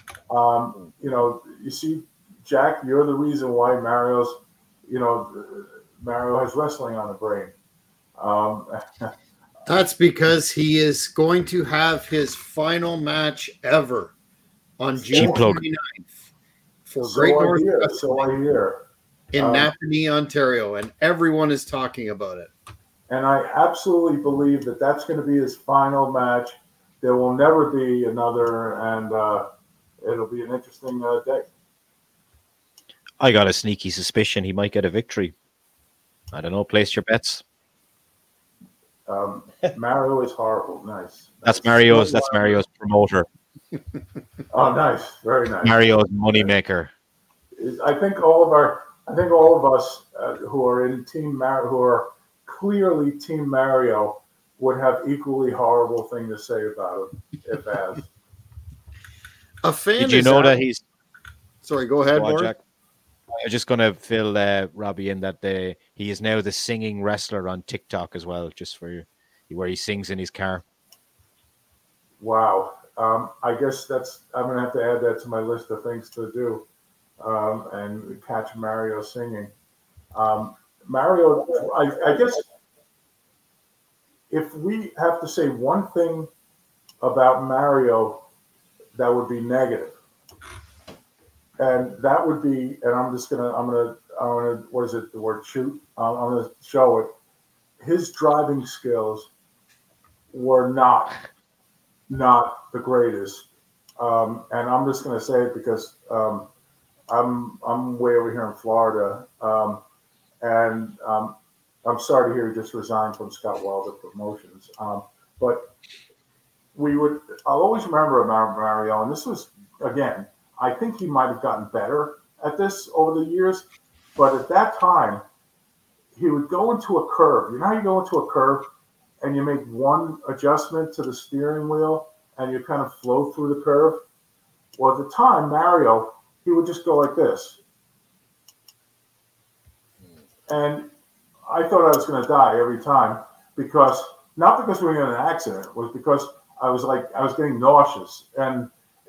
Speaker 3: Um, you know, you see, Jack, you're the reason why Mario's, you know, Mario has wrestling on the brain. Um,
Speaker 1: That's because he is going to have his final match ever on June twenty-ninth for
Speaker 3: so
Speaker 1: Great
Speaker 3: I
Speaker 1: North
Speaker 3: hear,
Speaker 1: Wrestling
Speaker 3: so I hear.
Speaker 1: in
Speaker 3: Um,
Speaker 1: Napanee, Ontario, and everyone is talking about it.
Speaker 3: And I absolutely believe that that's going to be his final match. There will never be another, and uh, it'll be an interesting uh, day.
Speaker 2: I got a sneaky suspicion he might get a victory. I don't know. Place your bets.
Speaker 3: Um, Mario is horrible. Nice.
Speaker 2: That's
Speaker 3: nice.
Speaker 2: Mario's. That's Mario's promoter.
Speaker 3: Oh, nice. Very nice.
Speaker 2: Mario's moneymaker.
Speaker 3: I think all of our, I think all of us uh, who are in Team Mario, who are clearly Team Mario, would have equally horrible thing to say about him if asked.
Speaker 1: A fan.
Speaker 2: Did you know
Speaker 1: out-
Speaker 2: that he's?
Speaker 1: Sorry, go ahead,
Speaker 2: Go on,
Speaker 1: Mark.
Speaker 2: Jack. I'm just going to fill uh, Robbie in that the he is now the singing wrestler on TikTok as well, just for you, where he sings in his car.
Speaker 3: Wow. Um, I guess that's, I'm going to have to add that to my list of things to do um, and catch Mario singing. Um, Mario, I, I guess if we have to say one thing about Mario that would be negative, and that would be, and I'm just gonna, I'm gonna, I'm gonna, what is it, the word shoot? Um, I'm gonna show it. His driving skills were not, not the greatest. Um, and I'm just gonna say it because um, I'm, I'm way over here in Florida, um, and um, I'm sorry to hear he just resigned from Scott Wilder Promotions. Um, but we would, I'll always remember about Mario, and this was, again, I think he might have gotten better at this over the years, but at that time, he would go into a curve. You know how you go into a curve and you make one adjustment to the steering wheel and you kind of flow through the curve? Well, at the time, Mario, he would just go like this. And I thought I was going to die every time because, not because we were in an accident, it was because I was like, I was getting nauseous. And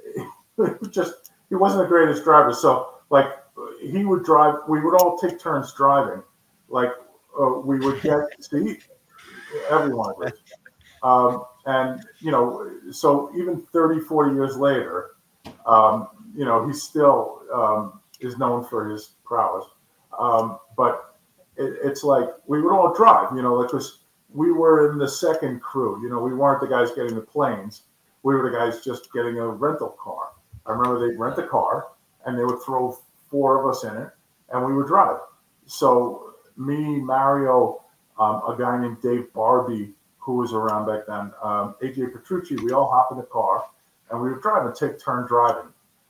Speaker 3: it just, he wasn't the greatest driver. So, like, he would drive, we would all take turns driving. Like, uh, we would get, see, everyone of us. Um, and, you know, so even thirty, forty years later, um, you know, he still um, is known for his prowess. Um, but it, it's like, we would all drive, you know, because we were in the second crew. You know, we weren't the guys getting the planes. We were the guys just getting a rental car. I remember they'd rent a car and they would throw four of us in it and we would drive. So me, Mario, um, a guy named Dave Barbie, who was around back then, um, A J Petrucci, we all hop in the car and we would drive and take turn driving.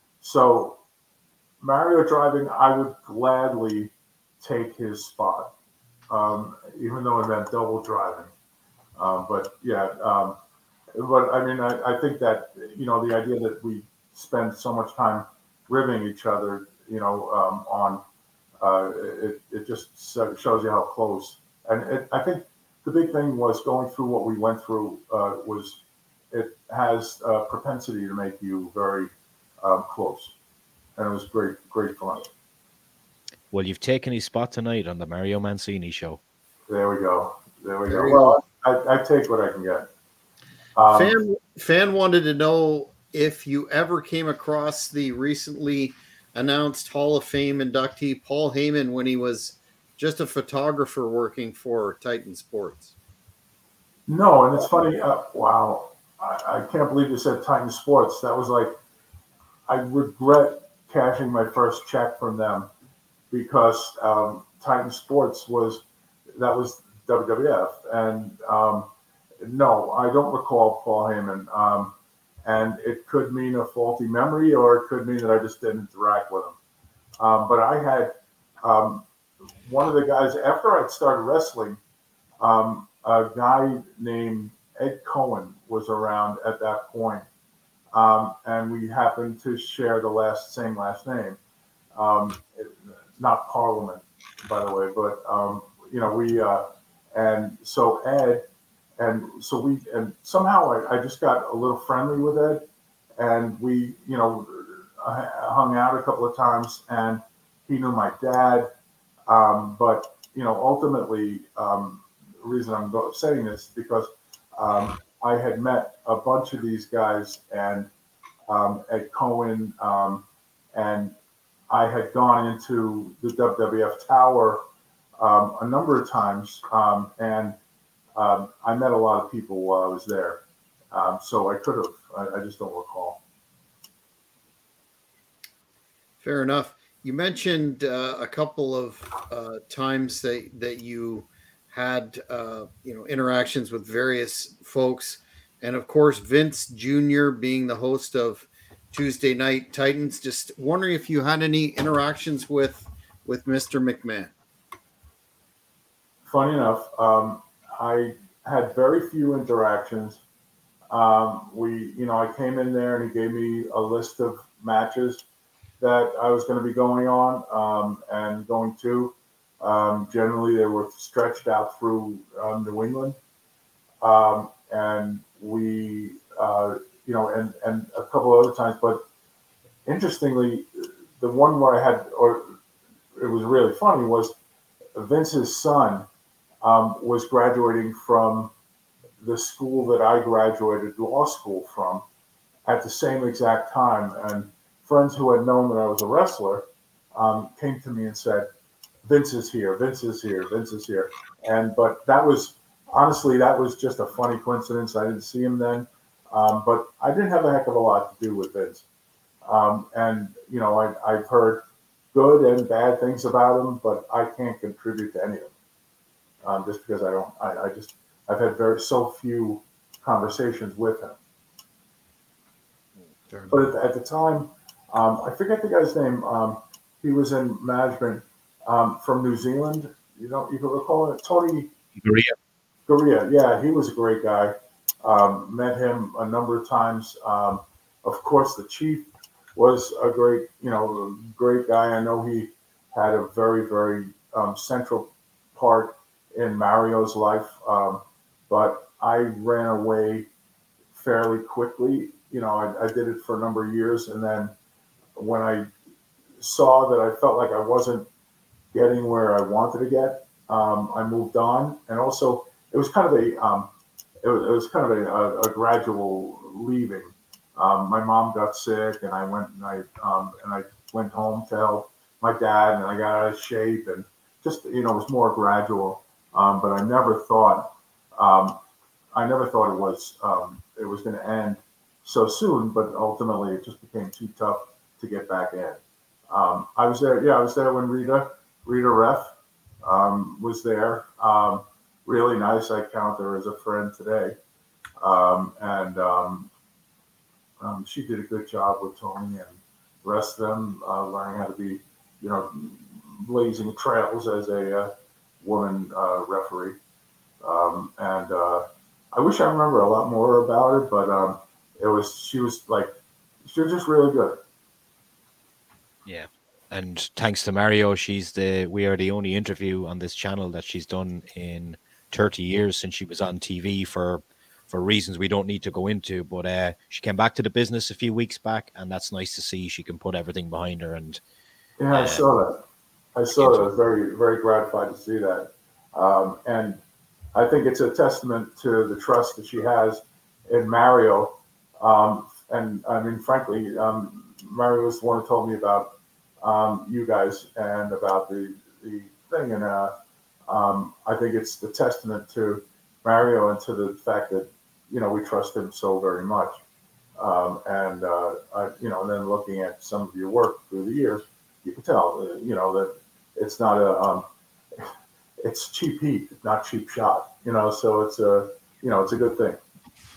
Speaker 3: So Mario driving, I would gladly take his spot, um, even though it meant double driving. Um, but yeah, um, but I mean, I, I think that, you know, the idea that we spend so much time ribbing each other, you know, um, on uh, it, it just shows you how close. And it, I think the big thing was going through what we went through uh, was it has a propensity to make you very um, close. And it was great, great fun.
Speaker 2: Well, you've taken his spot tonight on the Mario Mancini show.
Speaker 3: There we go. There we
Speaker 1: There
Speaker 3: go.
Speaker 1: you
Speaker 3: Well, I, I take what I can get. Um,
Speaker 1: Fan fan wanted to know if you ever came across the recently announced Hall of Fame inductee Paul Heyman when he was just a photographer working for Titan Sports.
Speaker 3: No, and it's funny. Uh, wow, I, I can't believe you said Titan Sports. That was like, I regret cashing my first check from them because um, Titan Sports was, that was W W F. And um, no, I don't recall Paul Heyman. Um, and it could mean a faulty memory or it could mean that I just didn't interact with him. Um, but I had um, one of the guys, after I'd started wrestling, um, a guy named Ed Cohen was around at that point. Um, and we happened to share the last same last name. Um, it, not Parliament, by the way, but, um, you know, we, uh, and so Ed, and so we, and somehow I, I just got a little friendly with Ed, and we, you know, hung out a couple of times, and he knew my dad. Um, but, you know, ultimately, um, the reason I'm saying this is because um, I had met a bunch of these guys, and um, Ed Cohen, um, and I had gone into the W W F Tower um, a number of times, um, and um, I met a lot of people while I was there. Um, so I could have, I, I just don't recall.
Speaker 1: Fair enough. you mentioned uh, a couple of uh, times that that you had uh, you know interactions with various folks, and of course Vince Junior being the host of Tuesday Night Titans. Just wondering if you had any interactions with with Mister McMahon.
Speaker 3: Funny enough, um, I had very few interactions. Um, we, you know, I came in there and he gave me a list of matches that I was going to be going on um, and going to. Um, generally, they were stretched out through um, New England, um, and we, uh, you know, and and a couple of other times. But interestingly, the one where I had, or it was really funny, was Vince's son um, was graduating from the school that I graduated law school from at the same exact time. And friends who had known that I was a wrestler um, came to me and said, Vince is here, Vince is here, Vince is here. And, but that was, honestly, that was just a funny coincidence. I didn't see him then. Um, but I didn't have a heck of a lot to do with Vince. Um, and, you know, I, I've heard good and bad things about him, but I can't contribute to any of them. Um, just because I don't, I, I just, I've had very, so few conversations with him. But at, at the time, um, I forget the guy's name. Um, he was in management um, from New Zealand. You know, you can recall it, Tony
Speaker 2: Garea.
Speaker 3: Garea. Yeah, he was a great guy. Um, met him a number of times. Um, of course, the Chief was a great, you know, great guy. I know he had a very, very um, central part in Mario's life, um, but I ran away fairly quickly. You know, I, I did it for a number of years, and then when I saw that I felt like I wasn't getting where I wanted to get, um, I moved on. And also, it was kind of a, um, it, was, it was kind of a, a, a gradual leaving. Um, my mom got sick, and I went and I um, and I went home to help my dad, and I got out of shape, and just you know, it was more gradual. Um, but I never thought, um, I never thought it was um, it was going to end so soon. But ultimately, it just became too tough to get back in. Um, I was there, yeah, I was there when Rita, Rita Ref, um, was there. Um, really nice. I count her as a friend today, um, and um, um, she did a good job with Tony and the rest of them, uh, learning how to be, you know, blazing trails as a uh, woman uh, referee. Um, and uh, I wish I remember a lot more about her, but um, it was she was like she was just really good.
Speaker 2: Yeah, and thanks to Mario, she's the we are the only interview on this channel that she's done in thirty years since she was on T V for for reasons we don't need to go into. But uh, she came back to the business a few weeks back, and that's nice to see. She can put everything behind her. And
Speaker 3: yeah, I uh, saw that. I saw that. I was very very gratified to see that. Um, and I think it's a testament to the trust that she has in Mario. Um, and I mean, frankly, um, Mario was the one who told me about um, you guys and about the, the thing. And uh, um, I think it's the testament to Mario and to the fact that, you know, we trust him so very much. Um, and, uh, I, you know, and then looking at some of your work through the years, you can tell, uh, you know, that it's not a, um, it's cheap heat, not cheap shot, you know, so it's a, you know, it's a good thing.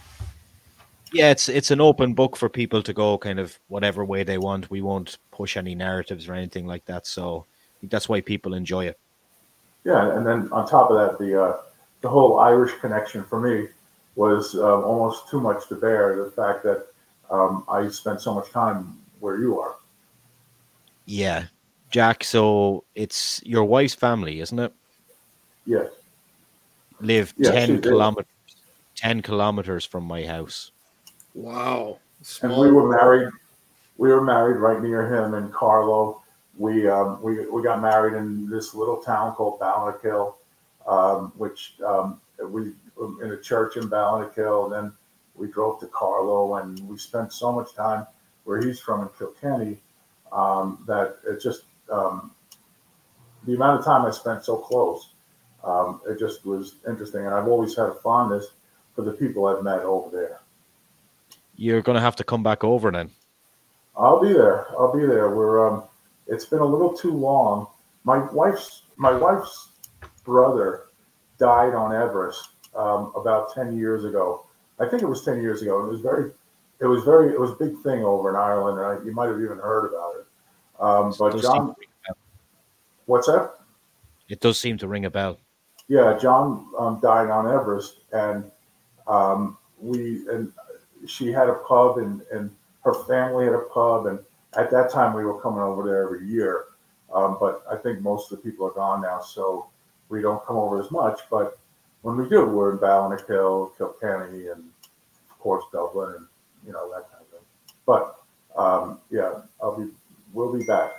Speaker 2: Yeah, it's it's an open book for people to go kind of whatever way they want. We won't push any narratives or anything like that. So I think that's why people enjoy it.
Speaker 3: Yeah, and then on top of that, the uh, the whole Irish connection for me was um, almost too much to bear. The fact that um, I spent so much time where you are.
Speaker 2: Yeah, Jack. So it's your wife's family, isn't it?
Speaker 3: Yes.
Speaker 2: Live
Speaker 3: yeah,
Speaker 2: ten kilometers, ten kilometers from my house.
Speaker 1: Wow.
Speaker 3: Small and we were married. We were married right near him in Carlow. We um, we we got married in this little town called Ballinacil, um, which um, we in a church in Ballinacil. And then we drove to Carlow, and we spent so much time where he's from in Kilkenny um, that it just um, the amount of time I spent so close. Um, it just was interesting, and I've always had a fondness for the people I've met over there.
Speaker 2: You're going to have to come back over then.
Speaker 3: I'll be there. I'll be there. We're um, it's been a little too long. My wife's my wife's brother died on Everest um, about ten years ago. I think it was ten years ago. It was very, it was very, it was a big thing over in Ireland. And I, you might have even heard about it. Um, but John, what's that?
Speaker 2: It does seem to ring a bell.
Speaker 3: Yeah, John um, died on Everest, and um, we and she had a pub, and, and her family had a pub, and at that time we were coming over there every year. Um, but I think most of the people are gone now, so we don't come over as much. But when we do, we're in Ballinackill, Kilkenny, and of course Dublin, and you know that kind of thing. But um, yeah, I'll be we'll be back.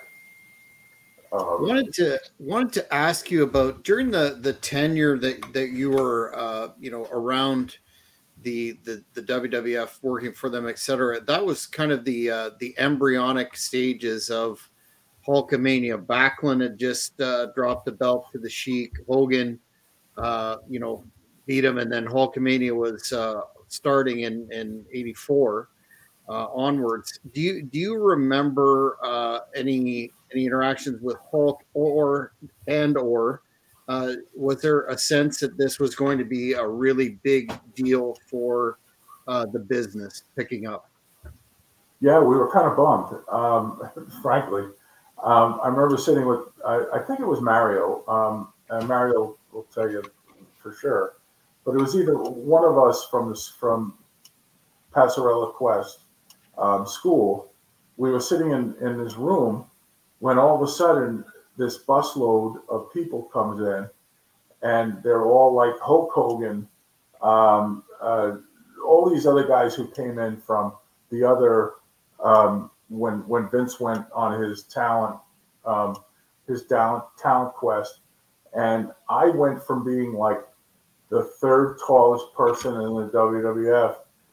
Speaker 1: Um, wanted to wanted to ask you about during the, the tenure that, that you were uh, you know around the, the the W W F, working for them, et cetera. That was kind of the uh, the embryonic stages of Hulkamania. Backlund had just uh, dropped the belt to the Sheik. Hogan, uh, you know, beat him, and then Hulkamania was uh, starting in in eighty-four. Uh, onwards. Do you do you remember uh, any any interactions with Hulk, or and or uh, was there a sense that this was going to be a really big deal for uh, the business picking up?
Speaker 3: Yeah, we were kind of bummed, um, frankly. Um, I remember sitting with, I, I think it was Mario, um, and Mario will tell you for sure, but it was either one of us from this from Passarella Quest Um, school. We were sitting in, in this room when all of a sudden this busload of people comes in, and they're all like Hulk Hogan, um, uh, all these other guys who came in from the other um, when when Vince went on his talent um, his talent talent quest, and I went from being like the third tallest person in the W W F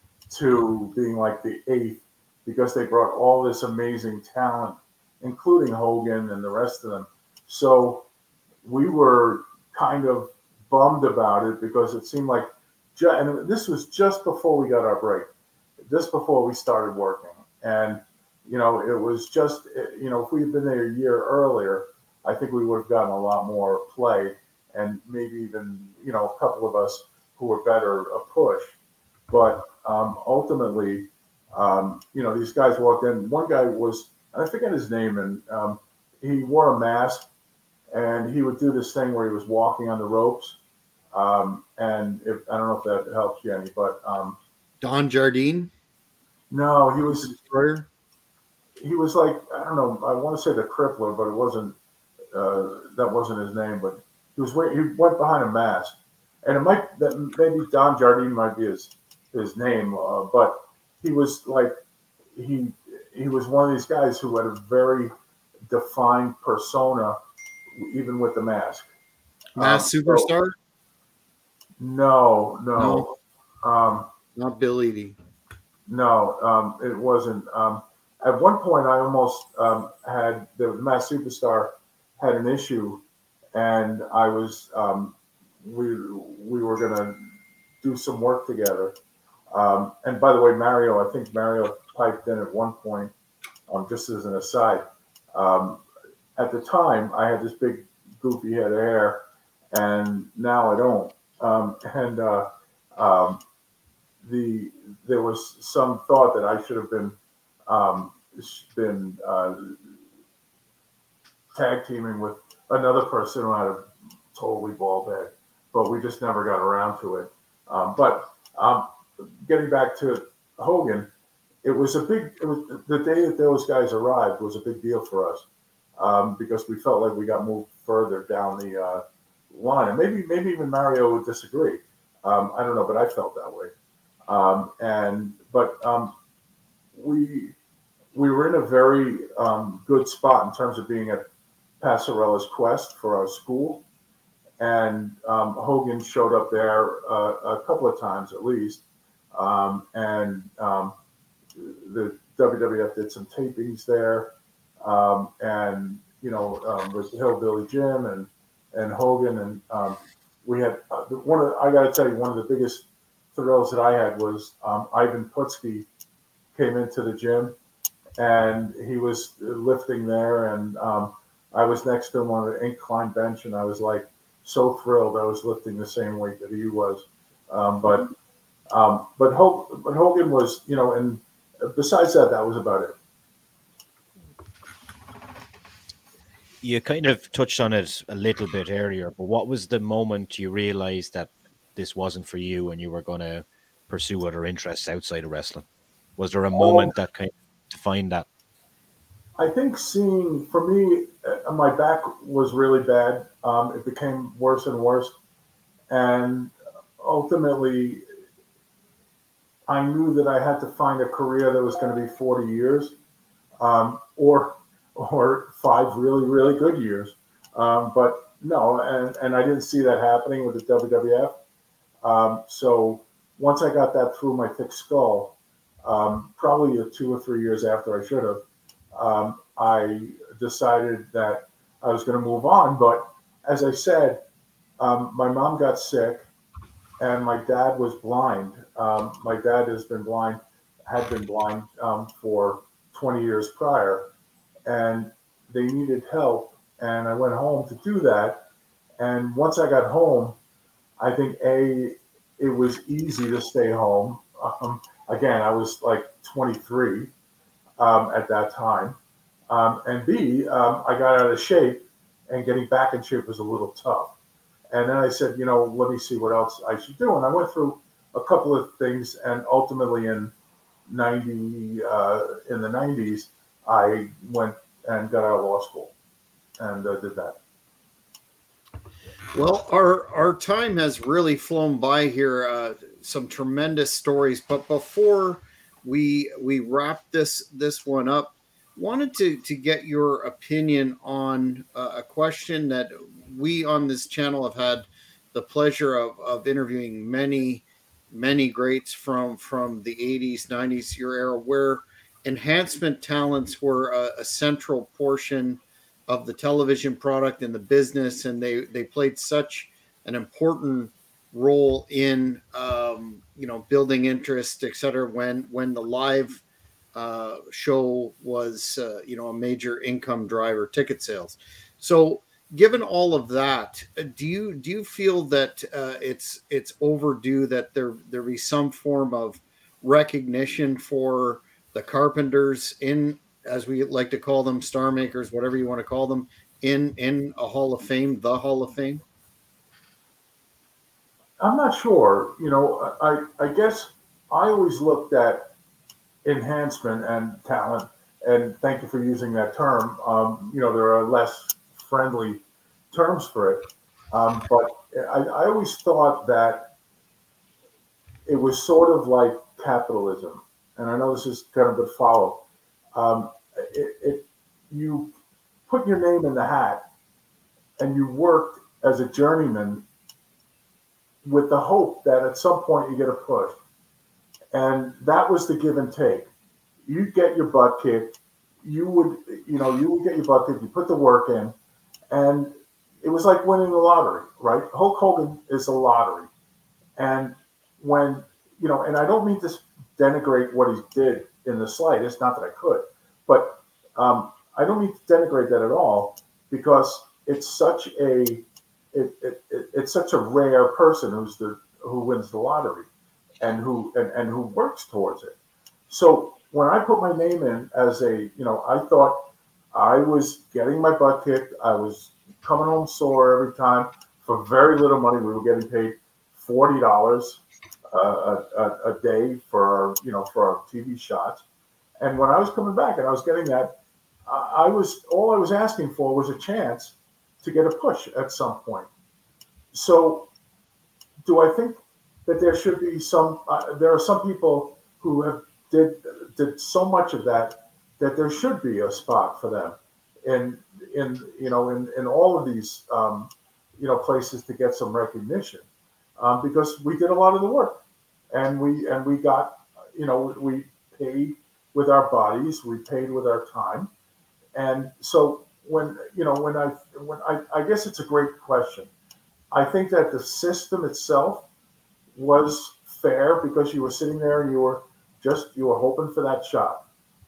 Speaker 3: to being like the eighth, because they brought all this amazing talent, including Hogan and the rest of them. So we were kind of bummed about it, because it seemed like, and this was just before we got our break, just before we started working. And, you know, it was just, you know, if we had been there a year earlier, I think we would have gotten a lot more play, and maybe even, you know, a couple of us who were better a push. But um, ultimately, Um, you know, these guys walked in. One guy was, I forget his name, and um, he wore a mask, and he would do this thing where he was walking on the ropes. Um, and if, I don't know if that helps you any, but um,
Speaker 1: Don Jardine.
Speaker 3: No, he was
Speaker 1: destroyer.
Speaker 3: He was like, I don't know. I want to say the Crippler, but it wasn't. Uh, that wasn't his name. But he was. He went behind a mask, and it might that maybe Don Jardine might be his his name, uh, but. He was like, he he was one of these guys who had a very defined persona, even with the mask.
Speaker 1: Masked um, Superstar? So,
Speaker 3: no, no. no. Um,
Speaker 1: Not Bill Eadie.
Speaker 3: No, um, it wasn't. Um, at one point, I almost um, had, the Masked Superstar had an issue, and I was, um, we, we were going to do some work together. Um, and by the way, Mario, I think Mario piped in at one point, um, just as an aside. Um, at the time, I had this big goofy head of hair, and now I don't. Um, and uh, um, the there was some thought that I should have been um, been uh, tag teaming with another person who had a totally bald head, but we just never got around to it. Um, but um, getting back to Hogan, it was a big, it was the day that those guys arrived was a big deal for us, um, because we felt like we got moved further down the uh, line. And maybe, maybe even Mario would disagree. Um, I don't know, but I felt that way. Um, and, but um, we, we were in a very um, good spot in terms of being at Passarella's Quest for our school. And um, Hogan showed up there uh, a couple of times at least. Um, and um, the W W F did some tapings there. Um, and, you know, um, was Hillbilly Jim and, and Hogan. And um, we had uh, one of the, I got to tell you, one of the biggest thrills that I had was um, Ivan Putski came into the gym, and he was lifting there, and um, I was next to him on an incline bench, and I was like so thrilled I was lifting the same weight that he was. Um, but um, but, Hogan, but Hogan was, you know, and besides that, that was about it.
Speaker 2: You kind of touched on it a little bit earlier, but what was the moment you realized that this wasn't for you and you were going to pursue other interests outside of wrestling? Was there a moment that kind of defined that?
Speaker 3: I think seeing, for me, uh, my back was really bad. Um, it became worse and worse. And ultimately, I knew that I had to find a career that was going to be forty years, um, or or five really, really good years. Um, but no, and, and I didn't see that happening with the W W F. Um, so once I got that through my thick skull, um, probably two or three years after I should have, um, I decided that I was going to move on. But as I said, um, my mom got sick and my dad was blind. Um, my dad has been blind, had been blind um, for twenty years prior, and they needed help. And I went home to do that. And once I got home, I think A, it was easy to stay home. Um, again, I was like twenty-three um, at that time. Um, and B, um, I got out of shape, and getting back in shape was a little tough. And then I said, you know, let me see what else I should do. And I went through a couple of things, and ultimately in ninety uh, in the nineties, I went and got out of law school and uh, did that.
Speaker 1: Well, our our time has really flown by here. Uh, some tremendous stories, but before we we wrap this this one up, wanted to to get your opinion on uh, a question that we on this channel have had the pleasure of of interviewing many many greats from from the eighties, nineties, your era, where enhancement talents were a, a central portion of the television product and the business, and they they played such an important role in um, you know building interest, et cetera. When when the live uh, show was uh, you know a major income driver, ticket sales. So, given all of that, do you do you feel that uh, it's it's overdue that there there be some form of recognition for the Carpenters in, as we like to call them, star makers, whatever you want to call them, in in a Hall of Fame, the Hall of Fame?
Speaker 3: I'm not sure. You know, I I guess I always looked at enhancement and talent, and thank you for using that term. Um, you know, there are less friendly terms for it, um, but I, I always thought that it was sort of like capitalism, and I know this is kind of a follow. Um, it, it you put your name in the hat, and you worked as a journeyman with the hope that at some point you get a push. And that was the give and take. You'd get your butt kicked. You would, you know, you would get your butt kicked. You put the work in, and it was like winning the lottery, right? Hulk Hogan is a lottery, and when you know, and I don't mean to denigrate what he did in the slightest. Not that I could, but um, I don't mean to denigrate that at all, because it's such a, it, it, it, it's such a rare person who's the who wins the lottery, and who and, and who works towards it. So when I put my name in as a, you know, I thought I was getting my butt kicked. I was coming home sore every time for very little money. We were getting paid forty dollars uh, a, a day for our, you know, for our T V shots. And when I was coming back and I was getting that, I was all I was asking for was a chance to get a push at some point. So do I think that there should be some, uh, there are some people who have did did so much of that that there should be a spot for them in in you know in, in all of these um, you know places to get some recognition, um, because we did a lot of the work, and we and we got, you know we paid with our bodies, we paid with our time. And so when you know when I when I, I guess it's a great question. I think that the system itself was fair because you were sitting there and you were just you were hoping for that shot.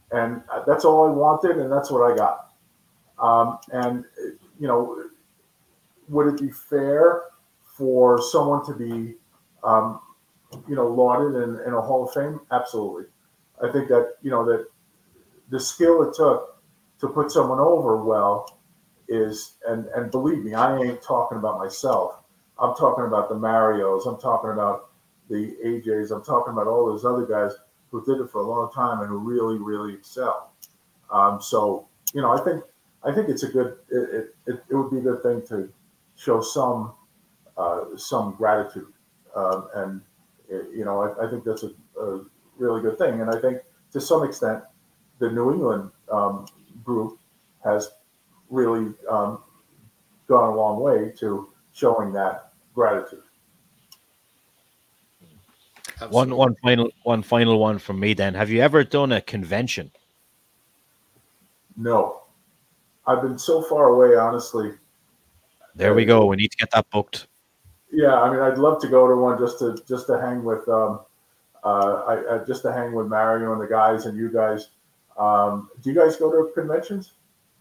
Speaker 3: and that's all I wanted, and that's what I got. Um, and you know, would it be fair for someone to be, um, you know, lauded in, in a Hall of Fame? Absolutely. I think that, you know, that the skill it took to put someone over well is, and, and believe me, I ain't talking about myself. I'm talking about the Marios. I'm talking about the A Js. I'm talking about all those other guys who did it for a long time and who really, really excel. Um, so, you know, I think, I think it's a good, it, it, it would be a good thing to show some, uh, some gratitude. Um, and, you know, I, I think that's a, a really good thing. And I think to some extent, the New England um, group has really um, gone a long way to showing that gratitude.
Speaker 2: Absolutely. One one final one final one from me then. Have you ever done a convention?
Speaker 3: No. I've been so far away, honestly.
Speaker 2: There we go. We need to get that booked.
Speaker 3: Yeah, I mean, I'd love to go to one just to just to hang with um, uh, I, I just to hang with Mario and the guys and you guys. Um, do you guys go to conventions?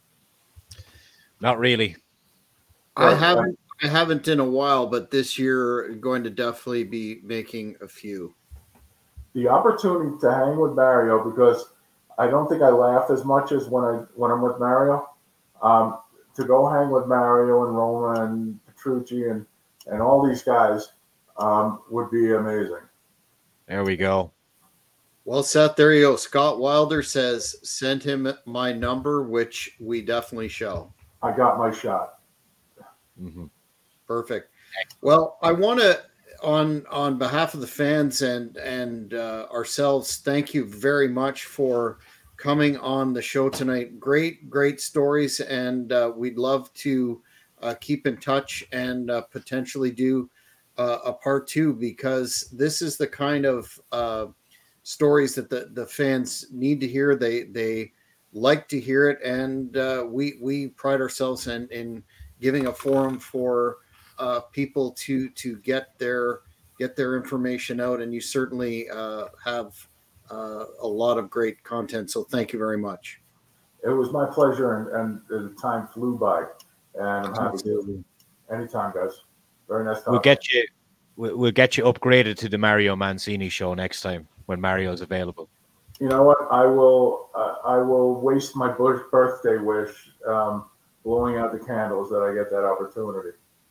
Speaker 2: Not really.
Speaker 1: I haven't. I haven't in a while, but this year going to definitely be making a few.
Speaker 3: The opportunity to hang with Mario, because I don't think I laugh as much as when I when I'm with Mario. Um, to go hang with Mario and Roma and Petrucci and and all these guys um, would be amazing.
Speaker 2: There we go.
Speaker 1: Well, Seth, there you go. Scott Wilder says, send him my number, which we definitely shall.
Speaker 3: I got my shot.
Speaker 2: Mm-hmm.
Speaker 1: Perfect. Well, I want to, on on behalf of the fans and and uh, ourselves, thank you very much for coming on the show tonight. Great, great stories, and uh, we'd love to uh, keep in touch and uh, potentially do uh, a part two, because this is the kind of uh, stories that the, the fans need to hear. They they like to hear it, and uh, we we pride ourselves in in giving a forum for uh, people to to get their get their information out. And you certainly uh, have uh, a lot of great content. So thank you very much.
Speaker 3: It was my pleasure, and, and the time flew by. And I'm happy to. Anytime, guys. Very nice talking.
Speaker 2: We'll get you. We'll get you upgraded to the Mario Mancini show next time when Mario's available.
Speaker 3: You know what? I will. Uh, I will waste my birthday wish um, blowing out the candles that I get that opportunity.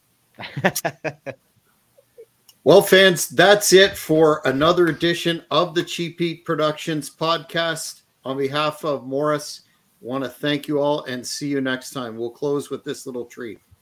Speaker 1: Well, fans, that's it for another edition of the Cheap Heat Productions podcast. On behalf of Morris, I want to thank you all and see you next time. We'll close with this little treat.